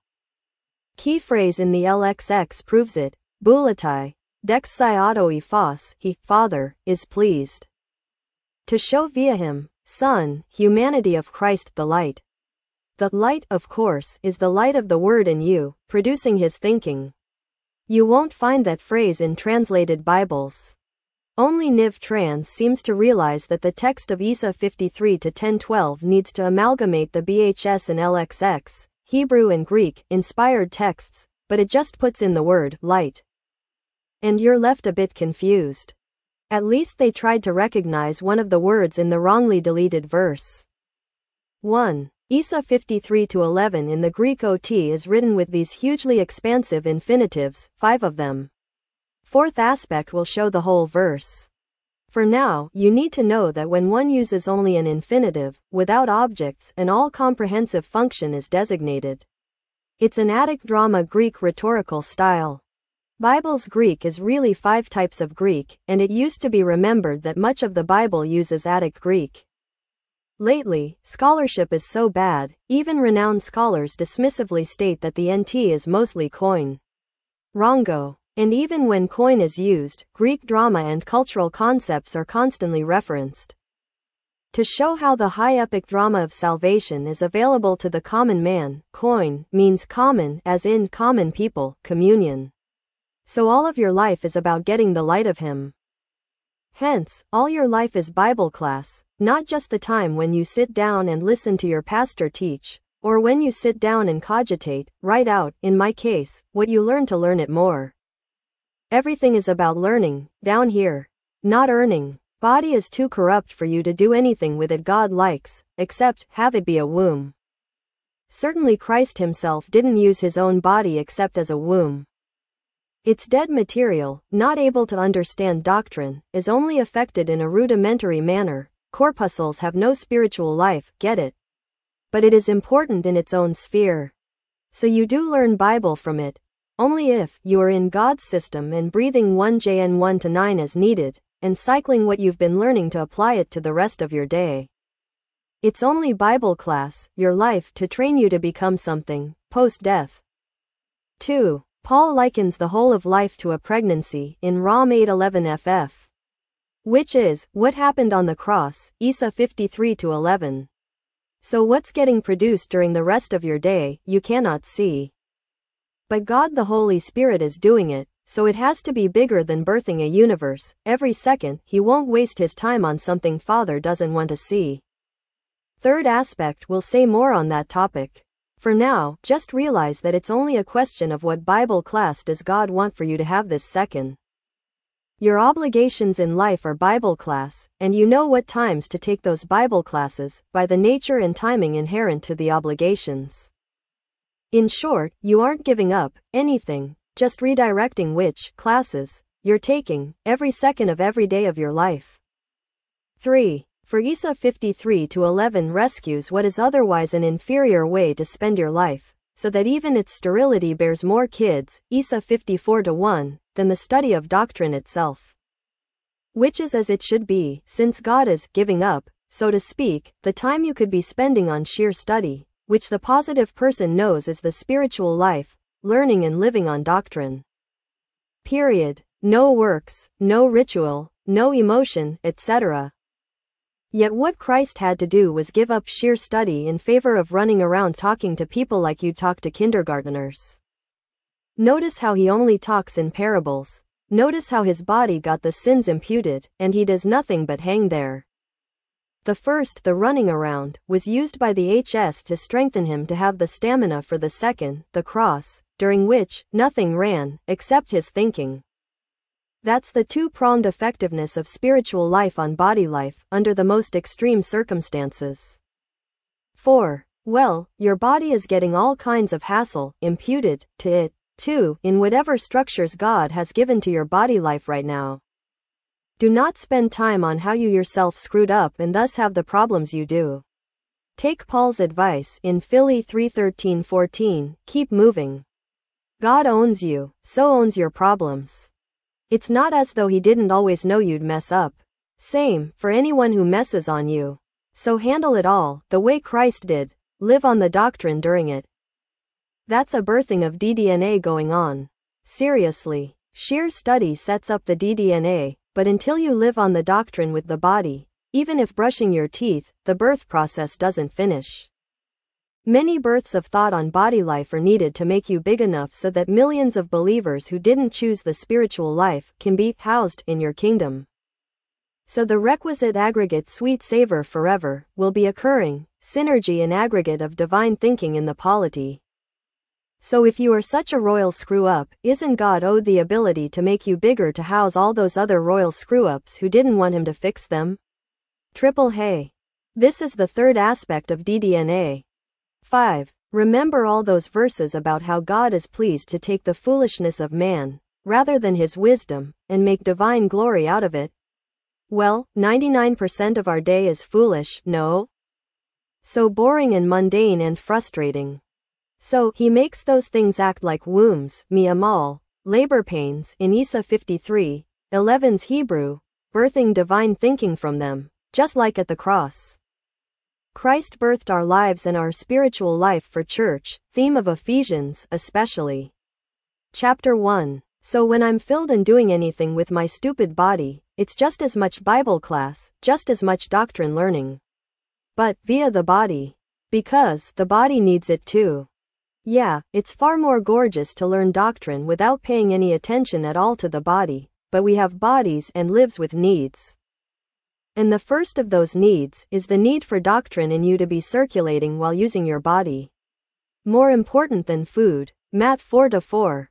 Key phrase in the LXX proves it. Bulatai, dex sciatoi phos, he, Father, is pleased to show via him, Son, humanity of Christ the light. The light, of course, is the light of the Word in you, producing his thinking. You won't find that phrase in translated Bibles. Only Niv Trans seems to realize that the text of Isa 53-10-12 needs to amalgamate the BHS and LXX, Hebrew and Greek, inspired texts, but it just puts in the word, light. And you're left a bit confused. At least they tried to recognize one of the words in the wrongly deleted verse. 1. Isa 53-11 in the Greek OT is written with these hugely expansive infinitives, 5 of them. 4th aspect will show the whole verse. For now, you need to know that when one uses only an infinitive, without objects, an all-comprehensive function is designated. It's an Attic drama Greek rhetorical style. Bible's Greek is really 5 types of Greek, and it used to be remembered that much of the Bible uses Attic Greek. Lately, scholarship is so bad, even renowned scholars dismissively state that the NT is mostly Koine. Wrongo. And even when koine is used, Greek drama and cultural concepts are constantly referenced. To show how the high epic drama of salvation is available to the common man, koine means common, as in common people, communion. So all of your life is about getting the light of Him. Hence, all your life is Bible class, not just the time when you sit down and listen to your pastor teach, or when you sit down and cogitate, write out, in my case, what you learn to learn it more. Everything is about learning, down here. Not earning. Body is too corrupt for you to do anything with it God likes, except have it be a womb. Certainly Christ Himself didn't use His own body except as a womb. It's dead material, not able to understand doctrine, is only affected in a rudimentary manner. Corpuscles have no spiritual life, get it? But it is important in its own sphere. So you do learn Bible from it, only if you are in God's system and breathing 1 John 1-9 as needed, and cycling what you've been learning to apply it to the rest of your day. It's only Bible class, your life, to train you to become something, post-death. 2. Paul likens the whole of life to a pregnancy, in Rom 8:11 ff. Which is, what happened on the cross, Isa 53-11. So what's getting produced during the rest of your day, you cannot see. But God the Holy Spirit is doing it, so it has to be bigger than birthing a universe. Every second, He won't waste His time on something Father doesn't want to see. Third aspect, we'll say more on that topic. For now, just realize that it's only a question of what Bible class does God want for you to have this second. Your obligations in life are Bible class, and you know what times to take those Bible classes, by the nature and timing inherent to the obligations. In short, you aren't giving up anything, just redirecting which classes you're taking every second of every day of your life. 3. For Isa 53-11 rescues what is otherwise an inferior way to spend your life, so that even its sterility bears more kids, Isa 54-1, than the study of doctrine itself. Which is as it should be, since God is giving up, so to speak, the time you could be spending on sheer study, which the positive person knows is the spiritual life, learning and living on doctrine. Period. No works, no ritual, no emotion, etc. Yet what Christ had to do was give up sheer study in favor of running around talking to people like you'd talk to kindergarteners. Notice how He only talks in parables. Notice how His body got the sins imputed, and He does nothing but hang there. The first, the running around, was used by the HS to strengthen Him to have the stamina for the second, the cross, during which nothing ran, except His thinking. That's the two-pronged effectiveness of spiritual life on body life, under the most extreme circumstances. 4. Well, your body is getting all kinds of hassle imputed to it, too, in whatever structures God has given to your body life right now. Do not spend time on how you yourself screwed up and thus have the problems you do. Take Paul's advice in Philippians 3:13-14, keep moving. God owns you, so owns your problems. It's not as though He didn't always know you'd mess up. Same, for anyone who messes on you. So handle it all, the way Christ did, live on the doctrine during it. That's a birthing of DDNA going on. Seriously, sheer study sets up the DDNA, but until you live on the doctrine with the body, even if brushing your teeth, the birth process doesn't finish. Many births of thought on body life are needed to make you big enough so that millions of believers who didn't choose the spiritual life can be housed in your kingdom. So the requisite aggregate sweet savor forever will be occurring, synergy and aggregate of divine thinking in the polity. So if you are such a royal screw-up, isn't God owed the ability to make you bigger to house all those other royal screw-ups who didn't want Him to fix them? Triple hey. This is the third aspect of DDNA. 5. Remember all those verses about how God is pleased to take the foolishness of man, rather than His wisdom, and make divine glory out of it? Well, 99% of our day is foolish, no? So boring and mundane and frustrating. So He makes those things act like wombs, mi'amal, labor pains, in Isa 53:11's Hebrew, birthing divine thinking from them, just like at the cross. Christ birthed our lives and our spiritual life for church, theme of Ephesians, especially. Chapter 1. So when I'm filled and doing anything with my stupid body, it's just as much Bible class, just as much doctrine learning. But via the body. Because the body needs it too. Yeah, it's far more gorgeous to learn doctrine without paying any attention at all to the body, but we have bodies and lives with needs. And the first of those needs is the need for doctrine in you to be circulating while using your body. More important than food, Matt 4:4.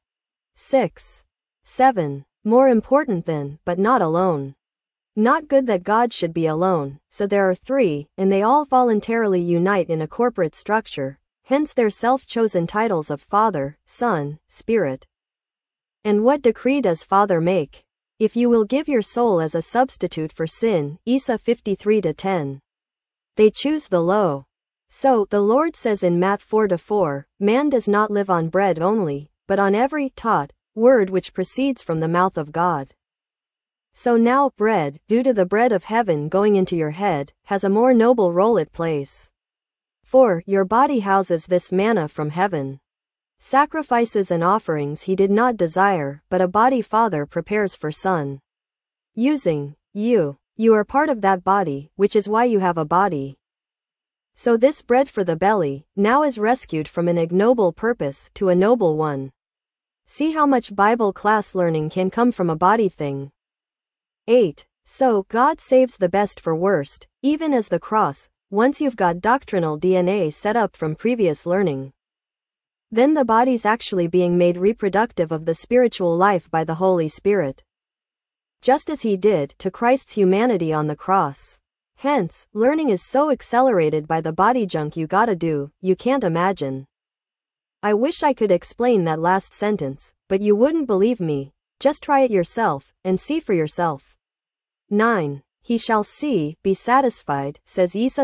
6. 7. More important than, but not alone. Not good that God should be alone, so there are three, and they all voluntarily unite in a corporate structure, hence their self-chosen titles of Father, Son, Spirit. And what decree does Father make? If you will give your soul as a substitute for sin, Isa 53:10. They choose the low. So, the Lord says in Matt 4:4, man does not live on bread only, but on every taught word which proceeds from the mouth of God. So now, bread, due to the bread of heaven going into your head, has a more noble role it plays. For, your body houses this manna from heaven. Sacrifices and offerings he did not desire, but a body Father prepares for Son. Using you. You are part of that body, which is why you have a body. So this bread for the belly, now is rescued from an ignoble purpose to a noble one. See how much Bible class learning can come from a body thing. 8. So, God saves the best for worst, even as the cross, once you've got doctrinal DNA set up from previous learning. Then the body's actually being made reproductive of the spiritual life by the Holy Spirit. Just as he did to Christ's humanity on the cross. Hence, learning is so accelerated by the body junk you gotta do, you can't imagine. I wish I could explain that last sentence, but you wouldn't believe me. Just try it yourself, and see for yourself. 9. He shall see, be satisfied, says Isa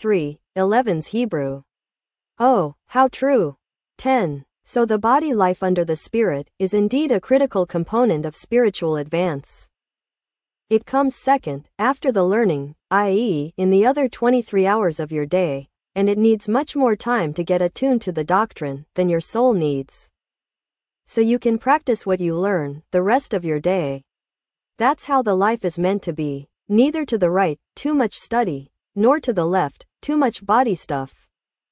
53:11's Hebrew. Oh, how true. 10. So the body life under the Spirit is indeed a critical component of spiritual advance. It comes second, after the learning, i.e., in the other 23 hours of your day, and it needs much more time to get attuned to the doctrine than your soul needs. So you can practice what you learn the rest of your day. That's how the life is meant to be, neither to the right, too much study, nor to the left, too much body stuff.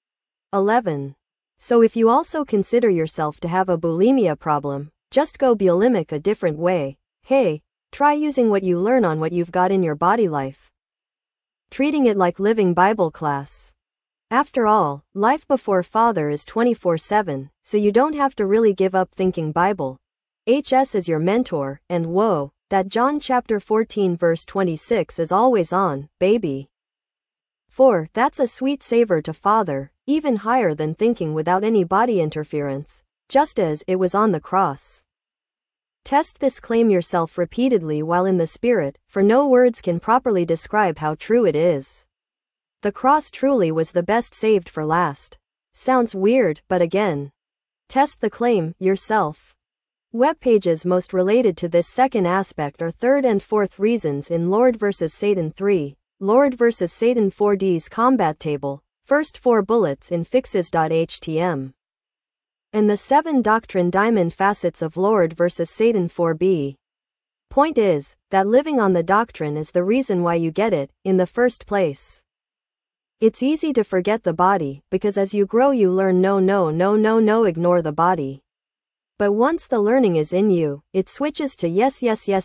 11. So if you also consider yourself to have a bulimia problem, just go bulimic a different way. Hey, try using what you learn on what you've got in your body life. Treating it like living Bible class. After all, life before Father is 24/7, so you don't have to really give up thinking Bible. HS is your mentor, and whoa, that John chapter 14 verse 26 is always on, baby. 4. That's a sweet savor to Father, even higher than thinking without any body interference, just as it was on the cross. Test this claim yourself repeatedly while in the Spirit, for no words can properly describe how true it is. The cross truly was the best saved for last. Sounds weird, but again. Test the claim, yourself. Web pages most related to this second aspect are 3rd and 4th reasons in Lord vs. Satan 3, Lord vs. Satan 4D's combat table, first 4 bullets in fixes.htm. And the 7 doctrine diamond facets of Lord vs. Satan 4B. Point is, that living on the doctrine is the reason why you get it, in the first place. It's easy to forget the body, because as you grow you learn no, ignore the body. But once the learning is in you, it switches to yes,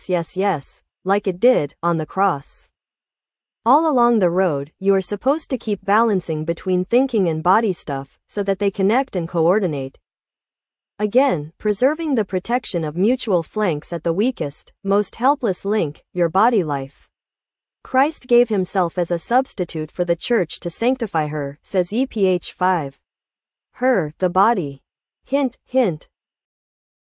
like it did, on the cross. All along the road, you are supposed to keep balancing between thinking and body stuff, so that they connect and coordinate. Again, preserving the protection of mutual flanks at the weakest, most helpless link, your body life. Christ gave himself as a substitute for the church to sanctify her, says EPH 5. Her, the body. Hint, hint,